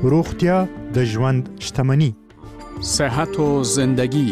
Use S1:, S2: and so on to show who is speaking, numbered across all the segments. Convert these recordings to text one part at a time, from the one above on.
S1: روغتیا د ژوند شتمني.
S2: صحت و زندگی.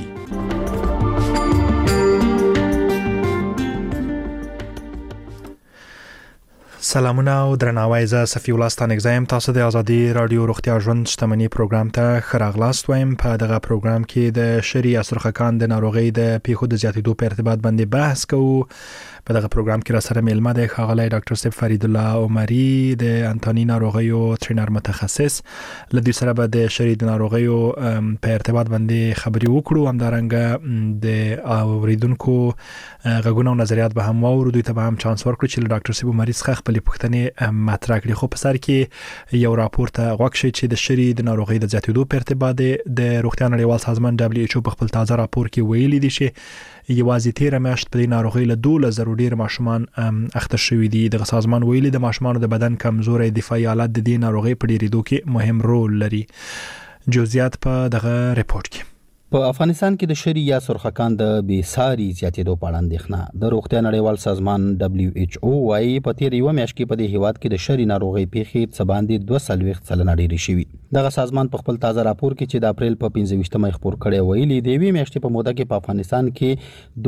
S1: سلامونه او درناوی. زه صفی الله ستانګزایم. تاسو د ازادي رادیو روغتیا ژوند شتمني پروګرام ته ښه راغلاست وایم. په دغه پروګرام کې د شری اسرخکان د ناروغۍ د پیښو د زیاتېدو په ارتباط باندې بحث کوو. په دغه پروګرام کې را سره میلمه دی ښاغلی ډاکټر صاحب فرید الله عمري د انتاني ناروغیو ټرینر متخصص. له دوی سره به د شری د ناروغیو په ارتباط باندې خبرې وکړو. همدارنګه د اوریدونکو غږونه او نظریات به هم واورو. دوی ته به هم چانس ورکړو چې له ډاکټر صاحب عمري څخه خپلې پوښتنې مطرح کړي. خو په سر کې یو راپور ته غوږ شئ چې د شری د ناروغۍ د زیاتېدو په ارتباط د روغتیا نړیوال سازمان WHO په خپل تازه راپور کې ویلي دي چې یوازې 13 میاشت په دې ناروغۍ له 12,000 ډیر ماشومان اخته شوي دي. د سازمان ویلي د ماشومانو د بدن کمزوري دفاعي حالت د دې ناروغۍ په ډیریدو کې مهم رول لري. جزئیات په دغه ریپورت کې.
S3: په افغانستان کې د شری یا سرخکان د بیساری زیاتېدو په اړه اندېښنه. د روغتیا نړیوال سازمان WHO وايي په تیر یو میاشت کې په دې هیواد کې د شری ناروغۍ پیښې څه باندې 240% ډېرې شوي. دغه سازمان په خپل تازه راپور کې چې د اپریل په 15مه خبر کړی ویلي د یوې میاشتې په موده کې په افغانستان کې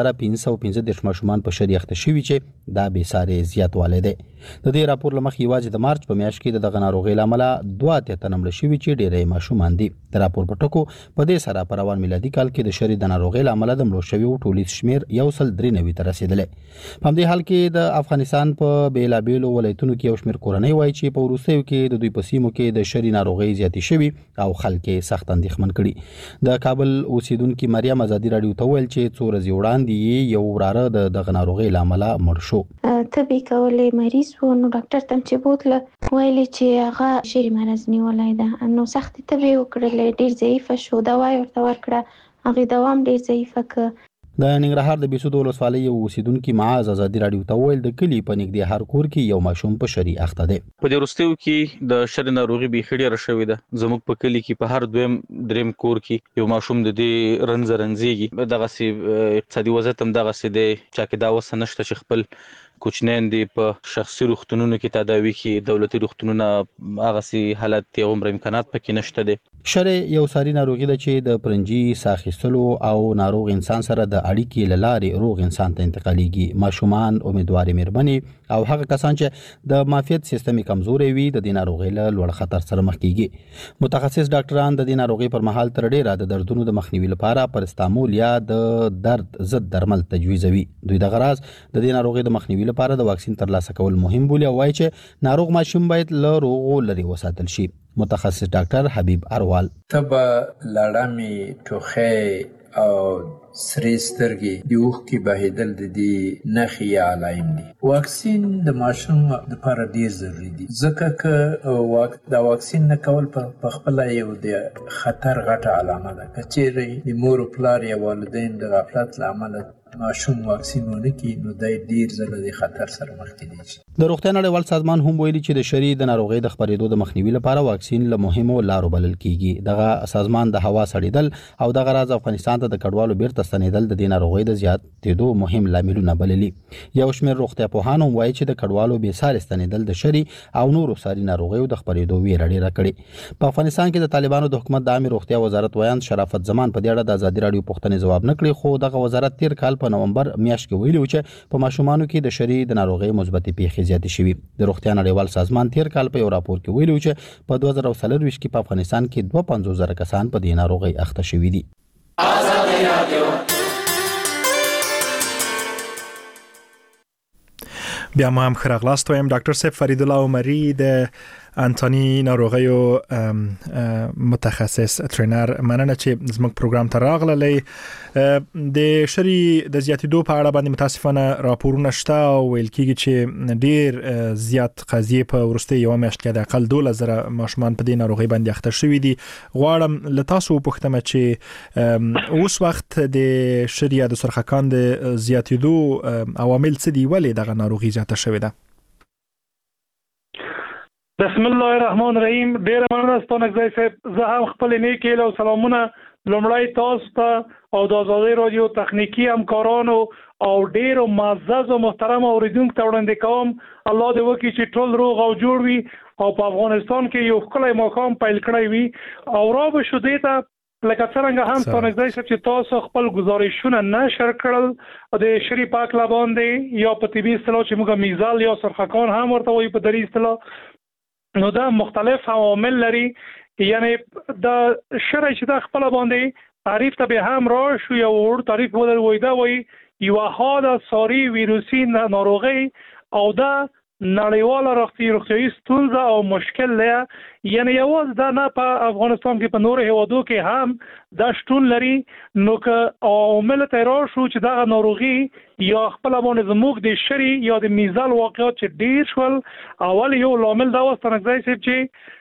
S3: 2515 ماشومان په شری اخته شوي چې دا بیساری زیاتوالی دی. د دې راپور لمخې یوازې د مارچ په میاشت کې دغه ناروغۍ لامل 2 مړه شوي چې ډېری ماشومان دي. د راپور په ټکو په دې سره په روان میلادي کال کې د شری د ناروغۍ لامل د مړو شویو ټولیز شمیر 193 ته رسیدلی. په همدې حال کې د افغانستان په بیلابیلو ولایتونو کې یو شمیر کورنۍ وایي چې په وروستیو کې د دوی په سیمو کې د شری ناروغۍ زیاتې شوي او خلک سخت اندېښمن کړي. د کابل اوسیدونکو مریم ازادي رادیو ته ویل چې 2 ورځې وړاندې یو وراره د دغه ناروغۍ لامل مړ شو.
S4: طبي کولې مریض و نو ډاکټر تم چې بوتله ویلي چې هغه شری مرز نیولای ده. نو سخت طبي وکړل، ډیر ضعیف شو، دوا ورته ورکړه، هغه دوام ډیر ضعیف ک.
S3: د ننګرهار د بیسود ولسوالۍ یو اوسیدونکو معاذ ازادي رادیو ته ویل د کلی په نږدې هر کور کې یو ماشوم په شری اخته دی.
S5: په دې وروستیو کې د شری ناروغي به خړې راشوي ده. زموږ په کلی کې په هر دریم کور کې یو ماشوم د دې رنځرنځيږي. دغه سي اقتصادي وضعیت هم دغه سي دی چې کې دا وسه نشته چې خپل کوچنین دی په شخصي روغتونونو کې تداوی کې دولتي روغتونونو هغه سي حالت یو عمر امکانات پکې نشته دي.
S3: شری یو ساري ناروغي ده چې د پرنجي ساخیستلو او ناروغ انسان سره د اړیکې لارې روغ انسان ته انتقالېږي. ماشومان، امیدوارې مېرمنې او هغه کسان چې د معافیت سیستمي کمزوري وي د دې ناروغۍ له لوړ خطر سره مخ کیږي. متخصص ډاکټران د دې ناروغۍ پر مهال تر ډیره د دردونو د مخنیوي لپاره پرستامول یا د درد ضد درمل تجویزوي. دوی د غراض د دې ناروغۍ د مخنیوي لپاره د واکسین ترلاسه کول مهم بولي او وایي چې ناروغ ماشوم باید له روغو لري وساتل شي. متخصص ډاکټر حبیب اروال
S6: تبه لړامي ټوخه او سری سترګې د اوښ کې بهیدل د دې نښې یا علایم دي. واکسین د ماشوم لپاره ډیر ضروري دي ځکه چې د واکسین نه کول په خپل یو د خطر غټه علامه ده. که چیرې د مور او پلار یا والدین د غفلت له امله ماشوم واکسین ونه کړي نو دای ډیر ځله د خطر سره مخ کېږي.
S3: د روغتیا نړیوال سازمان هم ویلي چې د شری د ناروغۍ د خپرېدو د مخنیوي لپاره واکسین له مهمو لارو بلل کیږي. دغه سازمان د هوا سړېدل او دغه راز افغانستان ته د کډوالو بیرته ستنېدل د دې ناروغۍ د زیاتېدو مهم لاملونه بللي. یو شمېر روغتیا پوهان هم وایي چې د کډوالو بیساري ستنېدل د شری او نورو ساري ناروغیو د خپرېدو ویره ډېره کړې. په افغانستان کې د طالبانو د حکومت د عامه روغتیا وزارت ویان شرافت زمان په دې اړه د ازادي رادیو پوښتنې ځواب نه کړی. خو دغه وزارت تیر کال په نومبر میاشت کې ویلي چې په ماشومانو کې د شری د ناروغۍ مثبتې پیښې زیاتې شوي. د روغتیا نړیوال سازمان تیر کال په یو راپور کې ویلي چې په 2024 کې په افغانستان کې 52,000 کسان په دې ناروغۍ اخته شوي دي.
S1: بیا ما هم خراغلاست وایم. ډاکټر صاحب فرید الله عمري د انتاني ناروغیو متخصص ټرینر، مننه چې زموږ پروګرام ته راغللی. د شری د زیاتېدو په اړه باندې متاسفانه راپورونه شته او ویل کېږي چې ډیر زیات قضیې په وروستي یو میاشت کې د اقل 12,000 ماشومان په دې ناروغۍ باندې اخته شوي دي. غواړم له تاسو وپوښتم چې اوس وخت د شری د سرخکان د زیاتېدو عوامل څه دي؟ ولې دغه ناروغي زیاته شوې ده؟
S7: بسم الله الرحمن الرحیم. ډیر مننه ستاسو صاحب. زه هم خپل نیک هیله او سلامونه لومړی تاسو ته او د آزادۍ رادیو تخنیکی همکارانو او ډیرو معزز او محترم اوریدونکو ته وړاندې کوم الله دې وکړي چې ټول روغ او جوړ وي او په افغانستان کې یو ښکلی مقام پیل کړی وي او را به شو دې ته لکه څنګه هم ستانګځای صاحب چې تاسو خپل گزارشونه نشر کړل د شری پاک لا باندې یا په طبي اصطلاح چې موږ میزال یا سرخکان هم ورته وایي په دری اصطلاح نو دا مختلف عوامل لري یعنی دا شری چې دا خپل باندې تعریف ته به هم را شو یا ور تعریف ولر وای دا وای یو حاله ساری ویروسي ناروغي او دا نړیواله روغتیایي ستونزه او مشکل لري یعنی یواز دا نه په افغانستان کې په نور هیوادو کې هم دا شتون لري نو که عوامل ته راشو چې دا ناروغي یا خپل باندې زموږ د شری یا د میزال واقعیت چې ډیر شول اول یو لامل دا وستنګځي چې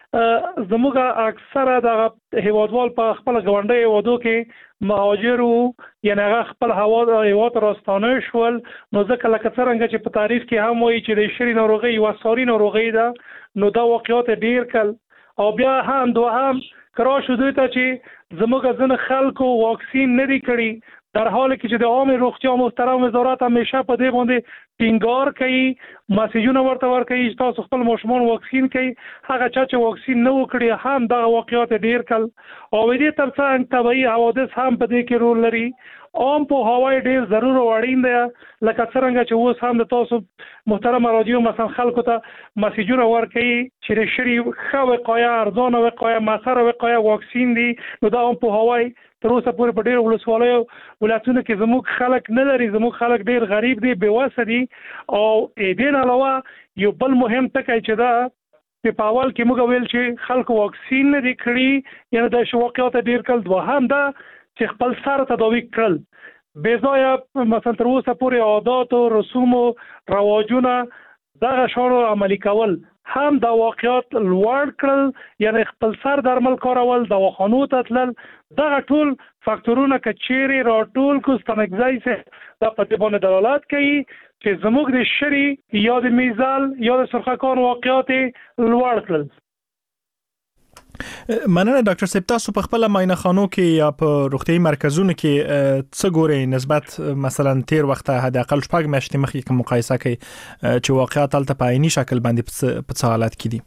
S7: زموږ اکثره د هیوادوال په خپل غونډه هیوادو کې مهاجر یعنی هغه خپل هیواد راستانه شول نو ځکه لکه څنګه چې په تاریخ کې هم وایي چې د شری ناروغي یو ساري ناروغي ده نو دا واقعیت ډیر کل او بیا هم دوهم کرا شو دوی ته چې زموږ ځنه خلکو واکسین نه دی کړی در حالی که چې د عام روغتیا محترم وزارت همیشه په دې باندې ټینګار کوي مسیجونه ورته ورکوي چې تاسو خپل ماشومان واکسین کړئ هغه چا چې واکسین نه وکړي هم دغه واقعیات ډیر کل او دې ترڅنګ طبیعي حوادث هم په دې کې رول لري عام په هوای ډیر ضرور او اړین دی لکه څنګه چې اوس هم د تاسو محترم رادیو مثلا خلکو ته مسیجونه ورکوي چې شری خو وقایه ارزانه وقایه مسره وقایه واکسین دي نو دا هم په هوای تر اوسه پورې په ډیرو ولسوالیو ولایتونو کې زموږ خلک نه لري زموږ خلک ډیر غریب دي بېوسه دي او دې نه علاوه یو بل مهم ټکی چې دا په اول کې موږ ویل چې خلکو واکسین نه دي کړی یعنی د واقعیت ډیر کل دوهم دا چې خپل سره تداوی کړل بې ځایه مثلا تر اوسه پورې عادات او رسوم او رواجونه دغه شانو عملي کول هم د واقعیت لوړ کړل یعنی خپل سر درمل کارول دواخانو ته تلل دغه ټول فاکتورونه کچيري راټول کو ستنګځای سه د پټبونه دلالت کوي چې زموږ د شری یا د میزال یا د سرخکان واقعیت لوړ کړل
S1: مننه ډاکټر صاحب تاسو په خپل معاینه خانو کې یا په روغتيایي مرکزونو کې څه ګورئ نسبت مثلا تیر وخت حد اقل شپږ میاشتې مخکې کوم مقایسه کوي چې واقعیت تل په عیني شکل باندې په څه حالت کې دي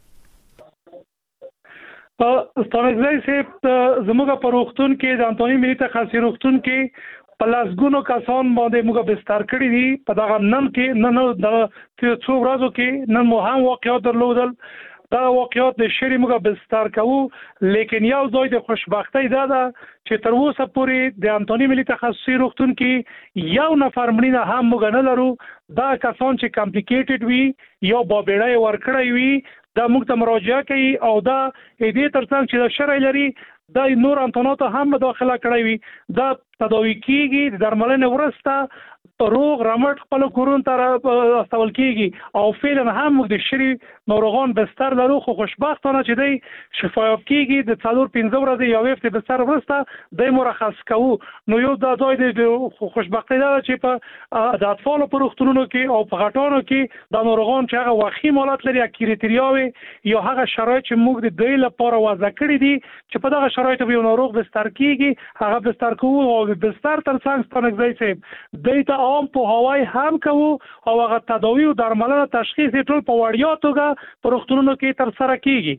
S7: ستانګځای صاحب زموږ په روغتون کې د انټونی ملي تخصصي روغتون کې په لاسګونو کسان باندې موږ بستر کړی دي په دغه نن کې نن د څو ورځو کې نن مو هم واقعیت درلودل دا واقعیت د شری موږ بستر کوو لیکن یو ځای د خوشبختی دا ده چې تر اوسه پورې د انټونی ملي تخصصي روغتون کې یو نفر مړینه هم موږ نه لرو دا کسان چې کمپلیکیټډ وي یا بابېړی ورکړی وي دا موږ ته مراجعه کوي او دا دې ترڅنګ چې د شری لري دا نور انټونات هم داخله کړی وي دا تداوی کیږي د درملنې ورسته روغ رمټ خپل کورون ته استول کیږي او فعلا هم د شری ناروغان بستر لرو خو خوشبختانه چې دی شفایاب کیږي د 4-5 ورځې یا وخت بستر ورسته د مرخص کوو نو یو د ځای د خوشبختی دا چې په د اطفال په روغتونونو کې او په غټانو کې د ناروغان چې هغه وخی مالات لري کریټریاوي یا هغه شرایط چې موږ د دوی لپاره وضع کړی دي چې په دغه شرایطو به ناروغ بستر کیږي هغه بستر کوو او بستر ترڅنګ ستنګځای صاحب دیتا عام په هوای هم کوو او هغه تداوی او درملنه تشخیص ټول په وړیا توګه په روغتونونو کې تر سره کیږي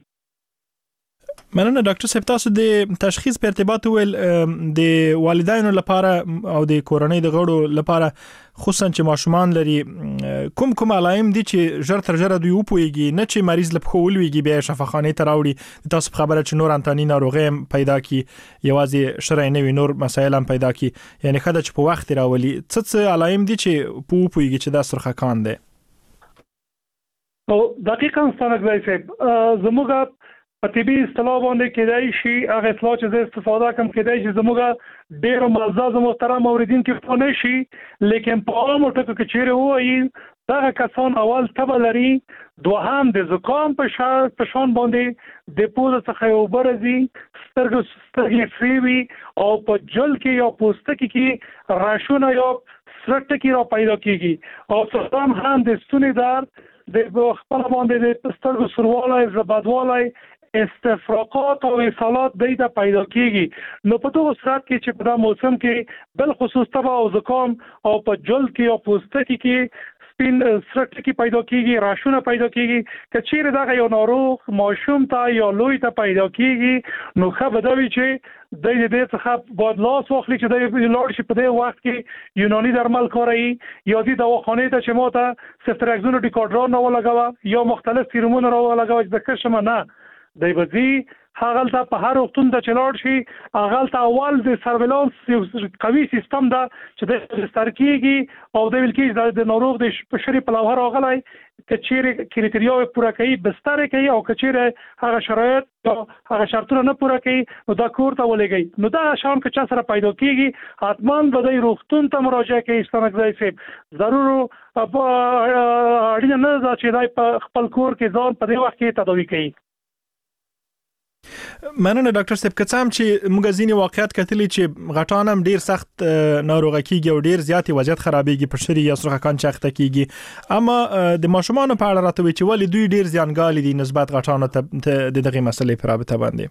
S1: مننه ډاکټر صاحب تاسو د تشخیص په ارتباط ول د والدینو لپاره او د کورنۍ د غړو لپاره خصوصا چې ماشومان لري کوم علائم دي چې ژر تر ژره دوی وپويږي نه چې مریض له خو ولويږي به شفاخانه ته راوړي تاسو خبره چې نور انټانی ناروغي پیدا کی یوازې شرعي نه وي نور مسایل هم پیدا کی یعنی خدای چې په وخت راولي څه علائم دي چې وپويږي چې دا سرخکان دي
S7: او دقیقاً ستنګځای صاحب زموږ په طبي اصطلاح باندې کېدای شي هغه اصطلاح چې زه استفاده کوم کېدای شي زموږ ډېر معزز محترم اوریدونکو په نشي لیکن په عامو ټکو کې چیرې وایي دا کسان اول تبه لري دوهم د زکام په شان باندې د پوزه څخه یو برزي سترګې فریوي او په جل کې یا پوستکي کې راشونه یا سرټکی را پیدا کیږي او څوم هم د ستوني درد د خپل باندې د سترګو سروالای زبادوالای استفراقات او اصالات دیده پیدا کیږي. نو په دغه صورت کې چې په دا موسم کې بل خصوص تبه او زکام او په جلد کې او پوستکي کې سپین سرټکی پیدا کیږي، راشونه پیدا کیږي. که چیرې دغه یو ناروغ ماشوم ته یا لوی ته پیدا کیږي نو ښه به دا وي چې د دې څخه باید لاس واخلي چې د لاړ شي په دې وخت کې یوناني درمل کاروي یا د دواخانې ته چې ماته سفتراکزون او ډیکاډران راولګوه یا مختلف سیرومونه راولګوه چې د کشمه نه دی بځي هغه ته په هر وختون ته چلاړ شي. هغه ته اول د سرویلانس قوي سیستم دا چې د سترکیږي او د ویلکې د ناروغ د شری په لوهر راغلی کچېره کریټریاوي پوره کوي بستر کوي او کچېره هغه شرایط او هغه شرطونه نه پوره کوي نو دا کور ته ولګي. نو دا شان که چا سره پیدا کیږي حتما به د روغتون ته مراجعه کوي. ستنګځای سي ضرور اړینه نه ده چې دای په خپل کور کې ځان په دې وخت کې تداوي کوي.
S1: مننه ډاکټر صاحب. که څه هم چې موږ ځینې واقعیت کتلی چې غټان هم ډیر سخت ناروغه کیږي او ډیر زیات وضعیت خرابېږي په شری یا سرخکان چاخته کیږي، اما د ماشومان په اړه راته وی چې ولې دوی ډیر زیانګال دي نسبت غټان ته دغه مسلې په رابطه باندې.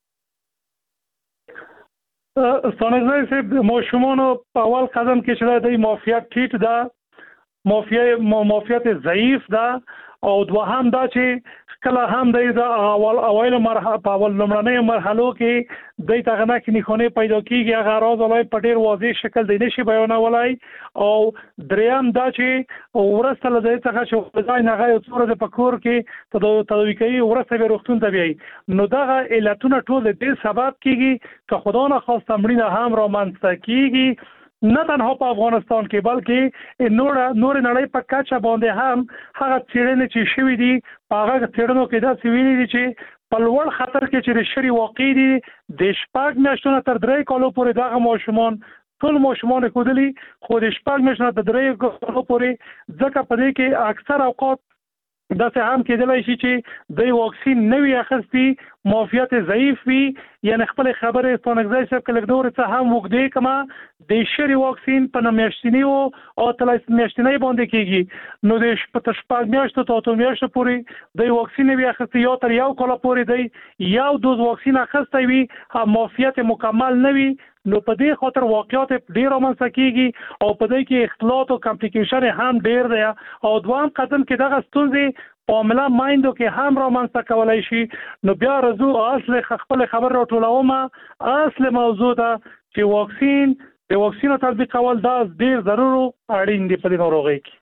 S7: ستانګځای سي ماشومان په اول قدم کې چې د معافیت ټیټ ده، معافیت ضعیف ده او دوهم دا چې کله هم د اول مرحله په اول لمړنۍ مرحلو کې د تغنا کې نخونه پیدا کیږي. هغه راز ولای په ډیر واضح شکل دی نشي بیانولای او دریم دا چې ورسته له دې څخه چې ځای نه غي څوره د پکور کې تداوی کوي ورسته به روغتون ته بیاي. نو دغه علتونه ټول د سبب کیږي که خدا نه خواسته مړینه هم را منځته کیږي نه تنها په افغانستان کې بلکې نور نړۍ په کچه باندې هم هغه څېړنې چې شوې دي په هغه څېړنو کې دا ویلي دي چې په لوړ خطر کې چې شری واقع دي د شپږ میاشتو تر 3 کالو پورې دغه ماشومان ټول ماشومان کودلی خو د شپږ میاشتو تر 3 کالو پورې ځکه په دې کې اکثر اوقات دا څه هم کېدلای شي چې د واکسین نوی اخستي معافیت ضعیف وي یعنی خپل خبره ستانګځای صاحب کله دور څه هم وګدې کما د شری واکسین په میاشتنی او تلایس میاشتنی باندې کیږي نو د شپږ میاشتو ته 8 میاشتو پورې د واکسین نوی اخستي یا تر یو کال پورې دی یو دوز واکسین اخستي وي معافیت مکمل نوی نو په دې خاطر واقعیت ډیر منځ کیږي او په دې کې اختلاط او کمپلیکیشن هم ډیر دی او دوام قدم کې دغه ستونزې په عمله مایندو کې هم را منځ کولای شي. نو بیا رزو اصل خپل خبر راټولوم اصل موضوع ده چې د واکسین تطبیق کول دا ډیر ضروري اړین دی په دې ناروغي کې.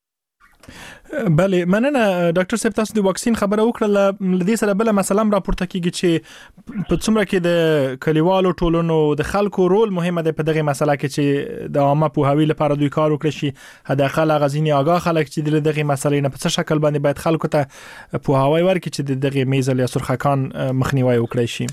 S1: بله مننه ډاکټر صاحب تاسو د واکسین خبره وکړه لدې سره بل مثلا راپورته کیږي چې په څومره کې د کلیوالو ټولنو د خلکو رول مهمه ده په دغه مسله کې چې د عامه پوهاوی لپاره دوی کار وکړي شي حداقل غزيني آگاه خلک چې دغه مسلې نه په څه شکل باندې باید خلکو ته پوهاوی ورکړي چې دغه میزل یا سرخکان مخنیوي وکړي شي.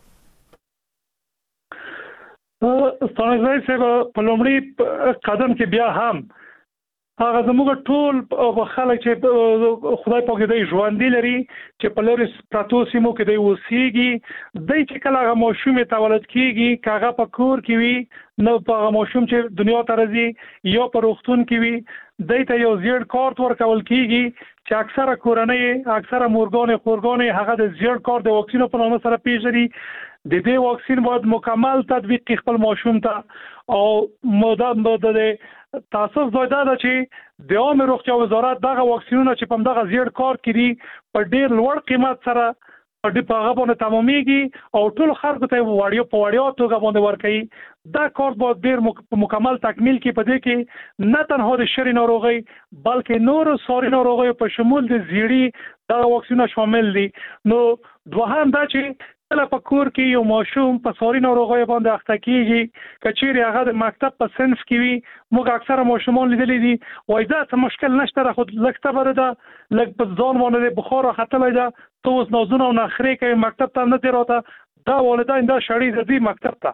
S7: ستاسو په لومړي قدم کې بیا هم هغه زموږ ټول خلک چې خدای پاک دې ژوند لري چې په لوري پراتو سیمو کې دی وسیږي د چې کله هغه ماشوم تولد کیږي کاغه په کور کې وي نو په ماشوم چې دنیا ته راځي یا په روغتون کې وي دته یو زیړ کارت ورکول کیږي چې اکثره کورنۍ اکثره مورګان هغه د زیړ کارت د واکسینو په نامه سره پیژني. د دې واکسین باید مکمل تطبیق خپل ماشوم ته او مدام د تاسو زیاده ده چې د عامه روغتیا وزارت دغه واکسینونه چې په دغه زیړ کار کړي په ډیر لوړ قیمت سره په دې په غوونه تمامېږي او ټول خلکو ته وړیا توګه باندې ورکړي. دا کار باید ډیر مکمل تکمیل کې په دې کې نه تنها د شری ناروغي بلکې نور ساري ناروغي په شمول د زیړی دا واکسینونه شامل دي. نو دوهم دا چې کله په کور کې یو ماشوم په ساري ناروغي باندې اخته کیږي کچېری هغه د مکتب په صنف کې وي موږ اکثره ماشومان لیدلې دي وای دا څه مشکل نشته خو لکه تبره ده لکه په ځان باندې بخار راختلای ده تو اوس نازونه او نخري کوي مکتب ته نه دی راته دا والدین دا شړې د دې مکتب ته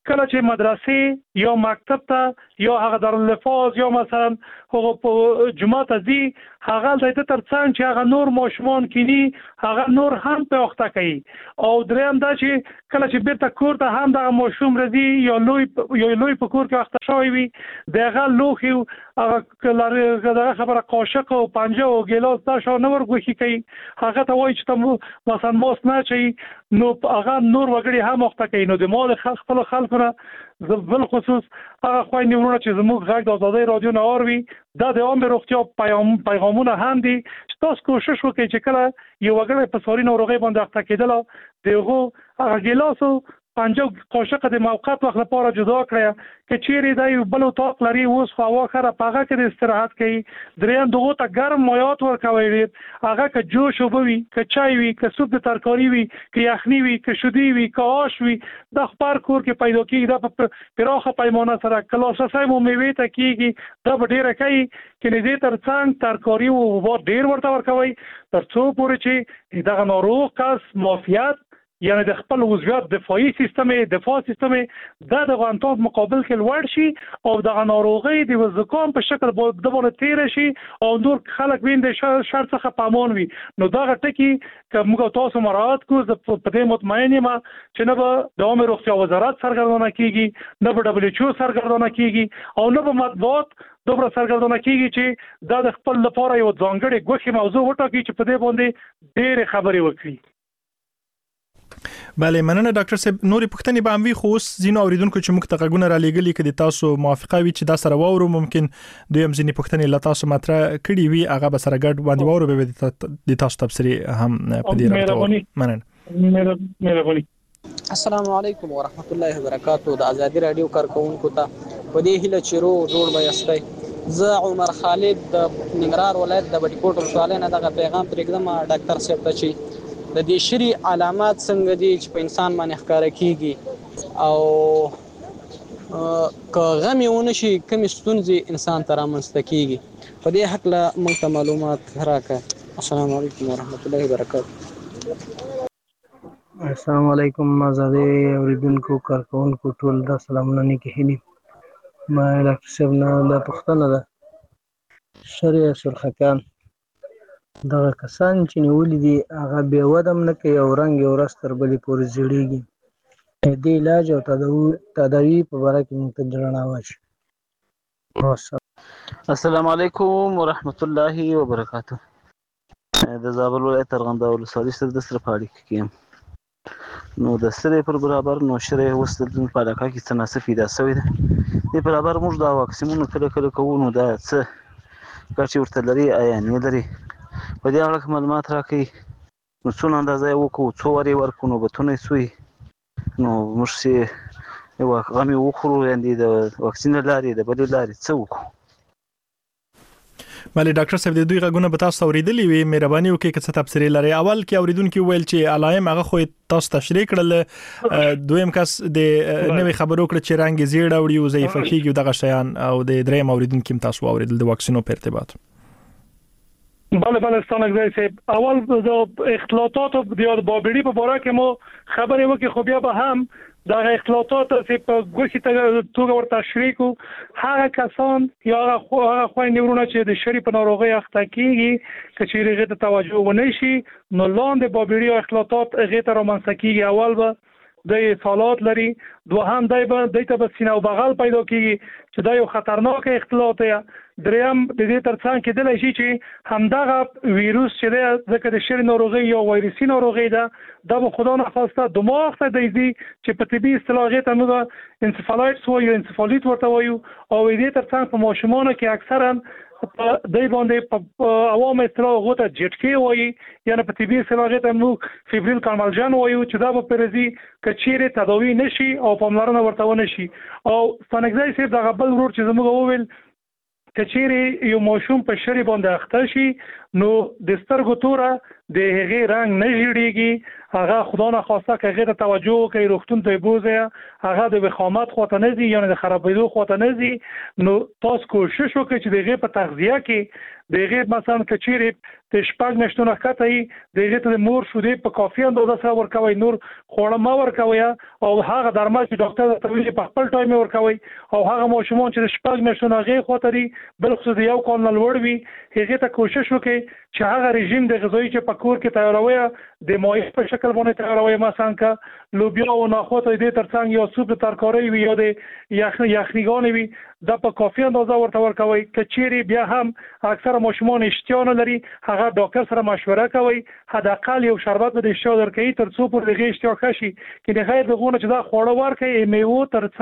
S7: کله چې مدرسې یا مکتب ته یا هغه دارالحفاظ یا مثلا هغه په جمعه ته ځي هغه د ترڅنګ چې هغه نور ماشومان کینی هغه نور هم په وخت کوي او دریم دا چې کله چې بیرته کور ته هم د ماشوم رضی یا لوی په کور کې وخت شوی وي دغه لوخي هغه دغه خبره قاشق او پنجه او ګلاس دا شو نور غوښي کوي هغه ته وایي چې ته مثلا موس نه چي نو هغه نور وګړي هم وخت کوي نو د مال خپل خلکو بل خصوص هغه خويندې ورونه چې زموږ غږ د آزادۍ رادیو نه اوري دا د عامه روغتیا پیغامونه هم دي چې تاسو کوشش وکړئ چې کله یو وګړی په ساري ناروغۍ باندې اخته کېدل دغه هغه ګلاس پنجه قاشق د موقت وخت لپاره جدا کړی چې چیرې دا یو بل طاق لري اوس هوا خره پاغه کې استراحت کوي دریم دغه ته ګرم مایات ورکوي هغه که جوش وبوي که چای وي که سوپ د ترکاری وي که یخني وي که شودي وي که آش وي د خبر کور کې پیدا کیږي د پراخه پیمانه سره کلاسه مو میوه ته کیږي دا به ډیره کوي چې دې ترڅنګ ترکاری او ډیر ورته ورکوي ترڅو پورې چې دغه ناروغ کس معافیت یعنی د خپل وضعیت دفاع سیستم د غوانتاب مقابل کې لوړ شي او د ناروغي د زکام په شکل د باندې تیر شي او نور خلک وین د شر څخه پامون وي نو دا ټکی چې موږ تاسو مراعات کوو په دې مطمئن یم چې نه به د عامه روغتیا وزارت سرګردانه کیږي نه به WHO سرګردانه کیږي او نه به مطبوعات دوباره سرګردانه کیږي چې دا د خپل لپاره یو ځانګړی ګوښه موضوع وټاکي چې په دې باندې ډېر خبرې وکړي
S1: بله مننه ډاکټر صاحب نورې پوښتنې به هم وي خو اوس ځینو اوریدونکو چې موږ ته غږونه را لېږلي کړي تاسو موافقه وي چې دا سره واورو ممکن دوی هم ځینې پوښتنې له تاسو مطرح کړي وي هغه به سره ګډ باندې واورو به د تاسو تفسیر هم په دې راځي مننه
S7: مهرباني
S8: السلام علیکم ورحمت الله وبرکاتہ د ازادي رادیو کارکونکو ته په دې هیله چې جوړ به یاستئ زه عمر خالد د ننګرهار ولایت د بټکوټ ولسوالۍ نه دغه پیغام پرېږدم ډاکټر صاحب ته چې د دې شری علامات څنګه دي چې په انسان باندې ښکار کیږي او که غمونه شي کوم ستونزې انسان ته رامنځته کیږي په دې حق له موږ ته معلومات راکړه السلام علیکم ورحمت الله وبرکاتہ
S9: السلام علیکم آزادۍ اوریدونکو کارکونکو ټول د سلامونه نیکه هیلي ما ډاکټر صاحب نه د پښتنه ده شری سرخکان دغه کسان چې نیولې دي هغه به ودم نه کوي او رنګ یو راستر بلې پورې زیړیږي د علاج او تداوی په اړه کې موږ درناوی
S10: السلام علیکم ورحمت الله وبرکاتہ د زابل ولایت ارغنداو ولسوالۍ سره د سره پاړی کې نو د سره پر برابر نو شری وستل په علاقه کې تناسب پیدا شوی دی په برابر موږ دا واکسینونه کله کوو نو دا څه کچې ورته لري آیا نه لري په دې اړه معلومات راکړئ نو څونه اندازه وکړو څو وری ورکو نو بتونه سوی نو موږ چې یو غمی وخورو یاندې د واکسین لارې د بلې لارې څه وکړو
S1: بله ډاکټر صاحب د دوی غږونه به تاسو اوریدلې وي مهرباني وکړئ که څه تفسیر لري اول کې اوریدونکو ویل چې علائم هغه خو تاسو تشریح کړل دویم کس د نوې خبرو کړ چې رنګ زیړ اوړي او ضعیف کیږي دغه شیان او د دریم اوریدونکو تاسو اوریدل د واکسینو په ارتباط
S7: بله ستانګ صاحب اول د اختلاطات د بابړي په اړه کې مو خبرې وکړي خو بیا به هم دا اختلاطات چې په ګوښه توګه ورته تشریح هغه کسان یا هغه خويندې ورونه چې د شری په ناروغي اخته کیږي چې هغه ته توجه ونه شي نو لاندې بابړي او اختلاطات هغه ته رامنځته کیږي اول به د سالات لري دوهم دایته به سینه او بغل پیدا کیږي چې دا یو خطرناک اختلاط دی دریم د دې ترڅنګ کېدلی شي چې همدغه ویروس چې دی ځکه د شری ناروغي یا وایرسي ناروغي ده دا به خدا نخواسته دماغ ته دی چې په طبي اصطلاح ته موږ انسفالایتس وایو انسفالیت ورته وایو او دې ترڅنګ په ماشومانو کې اکثرا په دای باندې په عوامو اصطلاح غوته جټکی وایي یعنی په طبي اصطلاح ته موږ فیبریل کارمالجن وایو چې دا به پرځي کچېره تداوی نشي او پاملرنه ورته ونه شي او ستانګځای سي دغه بل ورور چې موږ وویل کچېره یو ماشوم په شری باندې اخته شي نو د سترګو توره د هغه رنگ نه جوړيږي هغه خدا نه خواسته که هغه ته توجه کوي روغتون ته بوزه هغه د وخامت خواته نه زی یا د خرابېدو خواته نه زی نو تاسو کوشش وکړئ چې دغه په تغذیه کې دغه مثلا کچيري د شپږ میاشتونو کته دغه ته مور شوده په کافي اندازه سره ورکوي نور خوړه ما ورکوي او هغه درمل چې ډاکټر ته ویلي په خپل ټایم ورکوي او هغه ماشومان چې د شپږ میاشتونو غي خاطري بل خصوص یو کال نه لوړ وي هغه ته کوشش وکړي چې هغه رژیم د غذایی چې په کور کې تیاروي د مایع په شکل باندې تیاروي مثلا که لوبیا او نخود دې ترڅنګ یا سوپ ترکاری وي یا د یخنیګان وي دا په کافي اندازه ورته ورکوي کچيري بیا هم اکثر ماشومان اشتها نه لري هغه ډاکټر سره مشوره کوي حداقل یو شربت به اشتها درکوي تر څو پر دغه اشتها کشي کې د غیر دغه چې دا خوړه ورکوي میوه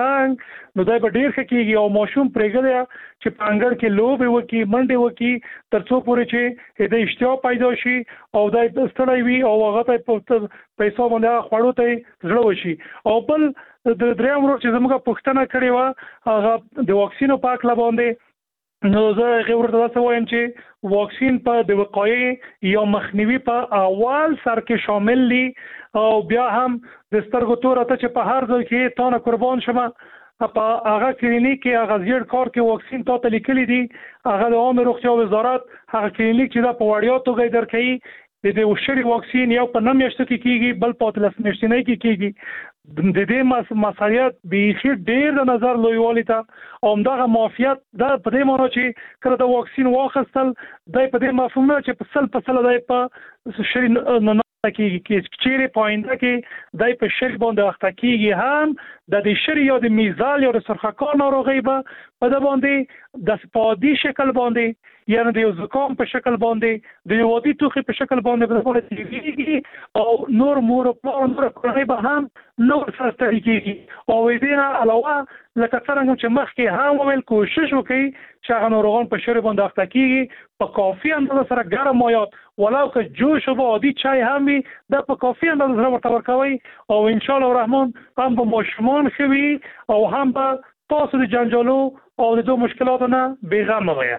S7: ترڅنګ نو دا به ډیر کېږي او ماشوم پرېګل چې پانګړ کې لوب وکي منډه وکي تر څو پورې چې د اشتها پیدا شي او دا ستړی وي او هغه ته پیسې باندې خوړو ته زړه وشي او بل د دریم ورو چې زموږه پښتنه کړې و هغه د واکسینو پاک لباندې نو زه غوړ ته وایم چې واکسین په د وقایې یا مخنیوي په اول سر کې شامل دي او بیا هم د سترګو تور ته چې په هر ځای کې تانه قربان شمه په هغه کلینیک کې هغه زیړ کار کې واکسین ته لیکلي دي هغه د عامه روغتیا وزارت هغه کلینیک چې دا په وړیا توګه درکې د وشري واکسین یو په 9 میاشتو کې کیږي بل په 13 میاشتې نه کیږي د دې مسالیت به ډیر د نظر لویوالي ته اومدغه معافیت دا په دې معنی چې کله د واکسین واخستل د په دې مفهوم چې په سل د په شری نه کیږي چې چیرې پاینده کې دای په شری باندې اخته کیږي هم د دې شری یا د میزال یا د سرخکان ناروغي به په د باندې د سپادي شکل باندې یعنی د زکام په شکل باندې د وادي توخي په شکل باندې په تیږي او نور مور په نور کړي به هم نور سره کیږي او دې نه علاوه لکه څنګه چې مخکې هم ویل کوشش وکړي چې هغه ناروغان په شری باندې اخته کیږي په کافي اندازه سره ګرم مایات ولو که جوش او عادي چای هم وي د په کافي اندازه سره ورته ورکوي او ان شاء الله الرحمن هم به ماشومان خوي او هم به تاسو د جنجالو او د دوه مشکلاتو نه بیغمه وي.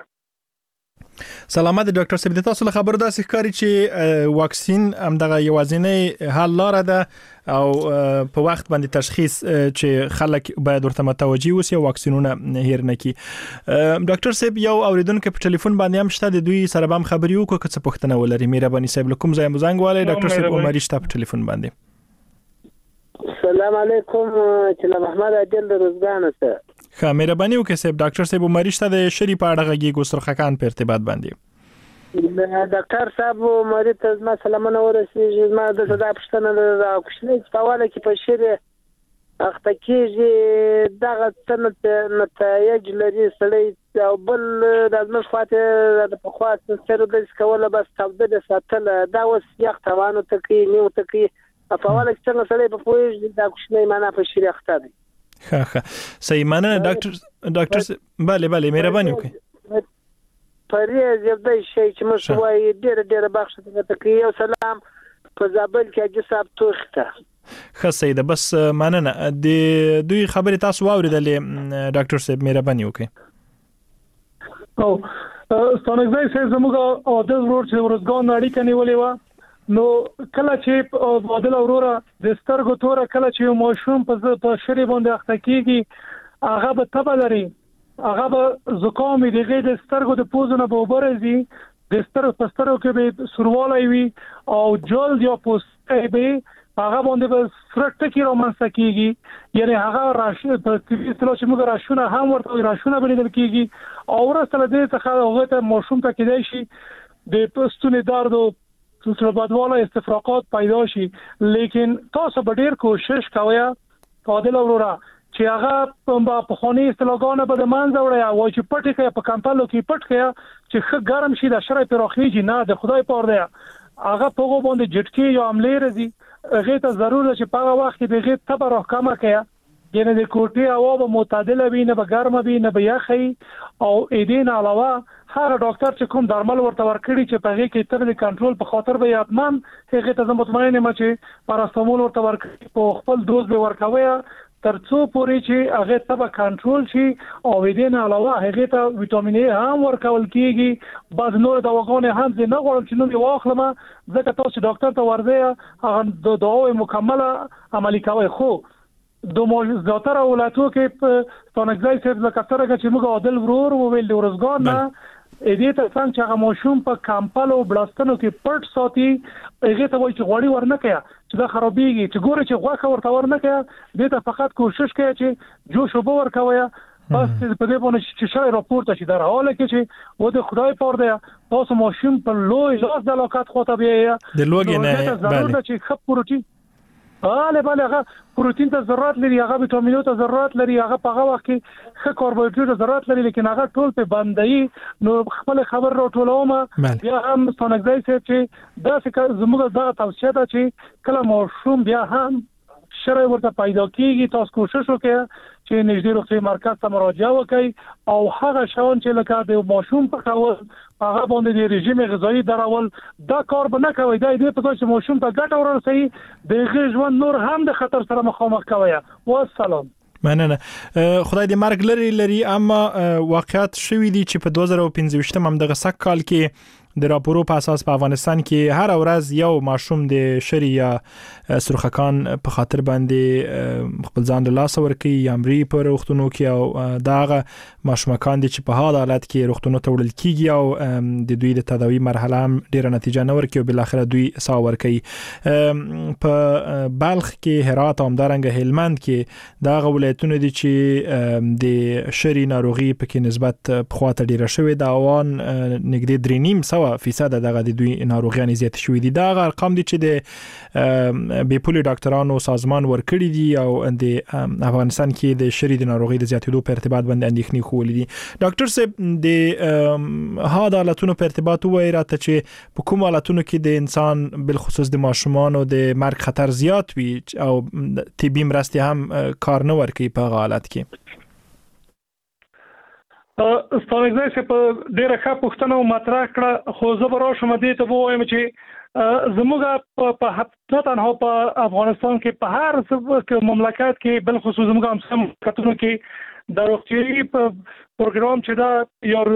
S1: سلامت ډاکټر صاحب د تاسو له خبرو داسې ښکاري چې واکسین همدغه یوازینی حل لاره ده او په وخت باندې تشخیص چې خلک باید ورته متوجي اوسي واکسینونه هیر نه کی. ډاکټر صاحب یو اوریدونکو په ټلیفون باندې هم شته د دوی سره هم خبري وکړو که څه پوښتنه ولري مهرباني صاحب کوم ځای مزنګ والي ډاکټر صاحب عمر شته په ټلیفون باندې.
S11: السلام علیکم چې محمد عادل روزګان سره
S1: خا مهرباني وکړئ صاحب ډاکټر صاحب عمر شته د شری په اړه غږی سرخکان په ارتباط باندې
S11: ډاکټر صاحب عمر ته ما سلامونه ورسېږي ما د صدا پښتنه د کوشنۍ په واله کې په شری اخته کېږي دغه څه نتایج لري سړی او بل د مخ خاطر د په خاطر سره د سکوله بس تبدل ساتل دا وس یخ توانو تکي نیو تکي په واله کې څنګه سړی په پوهې د کوشنۍ معنا په شری اخته دي.
S1: ها صحیح مننه ډاکټر bale مهرباني وکړئ
S11: پریز یو د شي چې مو وایي ډېر بخښه ته کوي یو سلام په زابل کې اجي صاحب توخته
S1: خاصه ده بس مننه د دوی خبرې تاسو واوریدلې ډاکټر صاحب مهرباني وکړئ.
S7: او ستانګزای سه زموږ او د ورور چې ورزګان اړیکه نیولې و نو کله چې عادل اورورا د سترګو تور کله چې ماشوم په شری باندې اخته کیږي هغه به تبه لري هغه به زکام دی غیر د سترګو د پوزونه به وبرزي د سترګو په سترګو کې به سروالای وي او جلد یا پوستکی به هغه باندې به فرټ کی رومانس کیږي یعنی هغه راشه په کلیسلو چې موږ راشونه هم ورته راشونه بلیدل کیږي او ورسره د څخه هغه ته ماشوم ته کېدای شي د پستونې درد او سره بدواله استفراقات پیدا شي لیکن تاسو به ډیر کوشش کوئ عادل اورورا چې هغه په خوني استلاګانه به د منځ وړي او چې پټ کې په کمپلو کې پټ کې چې خ ګرم شي د شرای پروخیږي نه د خدای پور دی هغه په باندې جټکی یا عملې رزي هغه ته ضرورت چې په وخت کې دغه تبر راکمه کړي یعنی د کوټې هوا به معتدله وي نه به ګرمه وي نه به یخي او اېدین علاوه هر ډاکټر چې کوم درمل ورته ورکړي چې په هغه کې تر د کنټرول په خاطر به یادمن هغه ته مطمئن یم چې پاراستامول ورته ورکړي په خپل دوز به ورکوي ترڅو پورې چې هغه تبه کنټرول شي او دې نه علاوه هغه ته وټامین ای هم ورکول کیږي. بعض نور دواګانې هم زه نه غواړم چې نو واخلم ځکه تاسو ډاکټر ته ورځي هغه د دواوې مکمله عملي کوي. خو د زیاتره ولایتو کې ستانګزای صاحب لکه څنګه چې موږ عادل ورور وویل د ورزګان نه دې ته څنګه چې هغه ماشوم په کمپل او بلاستانو کې پټ ساتي هغه ته وایي چې غوړي ورنکیا چې دا خرابېږي چې ګوره چې غوښه ورته ورنکیا دې ته فقط کوشش کوي چې جوش وبو ورکوي بس په دې باندې چې شای راپورته شي در حاله کې چې و د خدای پور دی تاسو ماشوم په لوی لاس د علاقات خواته بیا
S1: د لوګي نه
S7: ضرورت چې خپ پروتین بله هغه پروتین ته ضرورت لري هغه وټامینو ته ضرورت لري هغه په هغه وخت کې ښه کاربوهایډریټ ته ضرورت لري لیکن هغه ټول په باندې نو خپل خبر راټولوم بیا هم ستانګزای چې دا څه زموږ د توصیه ده چې کله ماشوم بیا هم شرعي ورته پیدا کیږي تاسو کوشش وکړئ چې نږدې روغتي مرکز ته مراجعه وکړئ او هغه شاون چې لکه د ماشوم په کول هغه باندې د رژیم غذایی درول دا کار به نه کوي دا دې په چې ماشوم ته ګټه ورسوي د ژوند نور هم د خطر سره مخامخ کوي. والسلام.
S1: مننه. خدای دې مرګ لري اما واقعیت شوې دي چې په 2015 هم دغه سک کال کې د راپورو په اساس په افغانستان کې هر ورځ یو ماشوم د شری یا سرخکان په خاطر باندې خپل ځان له لاس ورکي یا امري پر وختونو کې او داغه ماشومان دي چې په حال حالت کې وختونو ته وړل کیږي او د دوی د تداوی مرحله هم ډیره نتیجه نه ورکي او بل اخر دوی سا ورکي. په بلخ کې هرات او همدارنګ هلمند کې داغه ولایتونه دي چې د شری ناروغي په کې نسبت په خواته ډیره شوې د اوان نګدي 3.5% دغه د دوی ناروغیان زیات شوې دي. دا ارقام دي چې د بیپولي ډاکټرانو سازمان ورکړي دي او د افغانستان کې د شری د ناروغي د زیاتېدو په ارتباط باندې اندېښنې خولې دي. ډاکټر صاحب د حالاتونو په ارتباط وایي راته چې په کوم حالاتونو کې د انسان بل خصوص د ماشومان او د مرګ خطر زیات وي او طبي مرستې هم کار نه ورکوي په حالت کې.
S7: ستانګزای چې په ډیره ښه پوښتنه مطرح کړه خو زه به راشم دې ته وایم چې زموږ په نه تنها په افغانستان کې په هر مملکت کې بل خصوص زموږ هم مملکتونو کې د روغتیايي پروګرام چې دا یا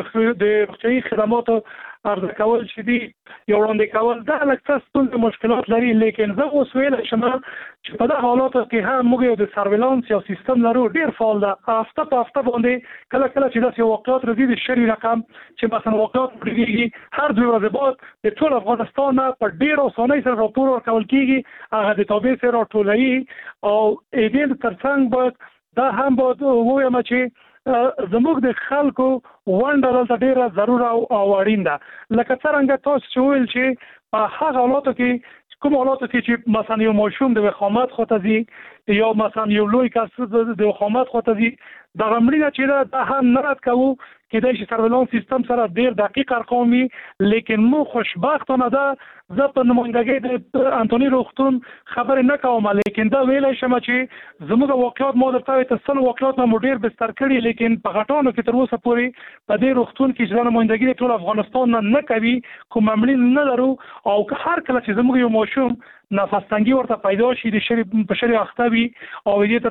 S7: د روغتیايي خدماتو عرضه کول چې دي یو وړاندې کول دا لکه څه مشکلات لري لیکن زه اوس ویل شم چې په دغه حالاتو کې هم موږ یو د سرویلانس یو سیستم لرو ډیر فعال ده. هفته په هفته باندې کله چې داسې واقعات راځي د شری رقم چې مثلا واقعات پرېږي هر دوه ورځې بعد د ټول افغانستان په ډیر اسانۍ سره راپور ورکول کیږي هغه د تابع سره راټولوي او دې ترڅنګ باید دا هم باید وایم چې زموږ د خلکو ونډه دلته ډیره ضرور او اړین ده. لکه څنګه تاسو چې ویل چې په هغه حالاتو کې کوم حالاتو کې چې مثلا یو ماشوم د وخامت خواته ځي یا مثلا یو لوی کس د وخامت خواته ځي دا غمړینه چې دا هم نه رد کوو کېدای شي سرویلانس سیستم سره ډیر دقیق ارقام وي لیکن مو خوشبختانه ده زه په نمائندګۍ د انټونی روغتون خبرې نه کوم لیکن دا ویلی شم چې زموږ واقعات ما درته وایي تر 100 واقعات مو ډیر بستر کړي لیکن په غټانو کې تر اوسه پورې په دې روغتون کې چې نمائندګۍ ټول افغانستان نه کوي کوم مملین نه لرو او هر کله چې زموږ یو ماشوم نفس تنګي ورته پیدا شي د شری په شری اختوي او دې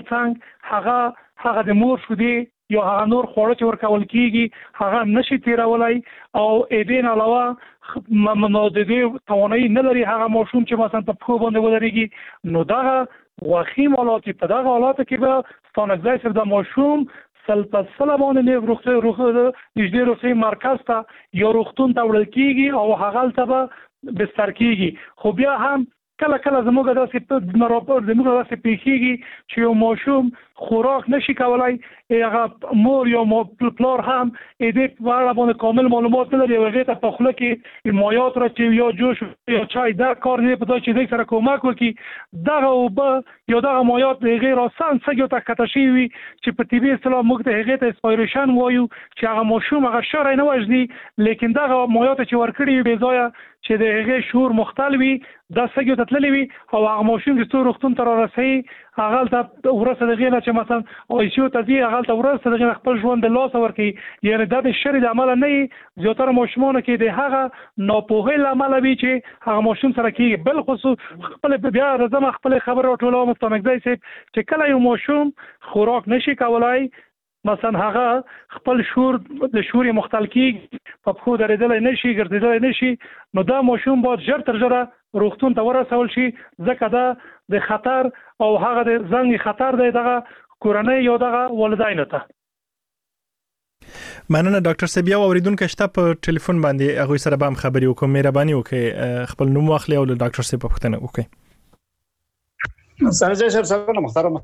S7: ترڅنګ هغه د مور شودي یا هغه نور خوړه چې ورکول کیږي هغه نشي تیرولای او دې نه علاوه منادې توانایي نه لري هغه ماشوم چې مثلا په خو باندې ولريږي نو دا واخیم حالات په دغه حالات کې به ستانګزای سره د ماشوم سلسله باندې نه نږدې روغتي مرکز ته یا روغتون ته وړل کیږي او هغه ته به بستر کیږي. خو بیا هم کله زموږ داسې راپور زموږ داسې پیښیږي چې یو ماشوم خوراک نشي کولای هغه مور یا پلار هم دې په اړه باندې کامل معلومات نه لري هغه ته په خوله کې مایات راځي یا جوش یا چای دا کار نه پدای چې دې سره کومک وکړي دغه او یا دغه مایات د غیر آسان څنګه ته کتشي وي چې په طبي اصطلاح موږ ته هغه ته اسپایریشن وایو چې هغه ماشوم هغه شر نه وژني لیکن دغه مایات چې ورکړي بې ځای چې د هغه شور مختلوي د سګو تتللی وي او هغه ماشوم چې ستور وختون تر رسي هغه ته ورسره دغه نه چې مثلا او شو ته دی هغه ته ورسره دغه خپل ژوند د لاس ورکی یعنی د شر د عمل نه زیاتره ماشومان کې د هغه ناپوهۍ عمل وي چې هغه ماشوم سره کې بل خصوص خپل بیا رزم خپل خبره ټوله مستمګدای سي چې کله یو ماشوم خوراک نشي کولای مثلا هغه خپل شور د شوري مختل کې په خو درېدل نشي ګرځیدل نشي نو دا ماشوم باید ژر تر ژره روغتون ته ورسول شي ځکه دا د خطر او هغه د زنګ خطر دی دغه کورنۍ یو دغه والدینو ته
S1: مننه ډاکټر صاحب یو اوریدونکو شته په ټلیفون باندې هغه سره به هم خبري وکم مهرباني وکړئ خپل نوم واخلئ او ډاکټر صاحب په پوښتنه وکړئ
S12: سنجي صاحب محترم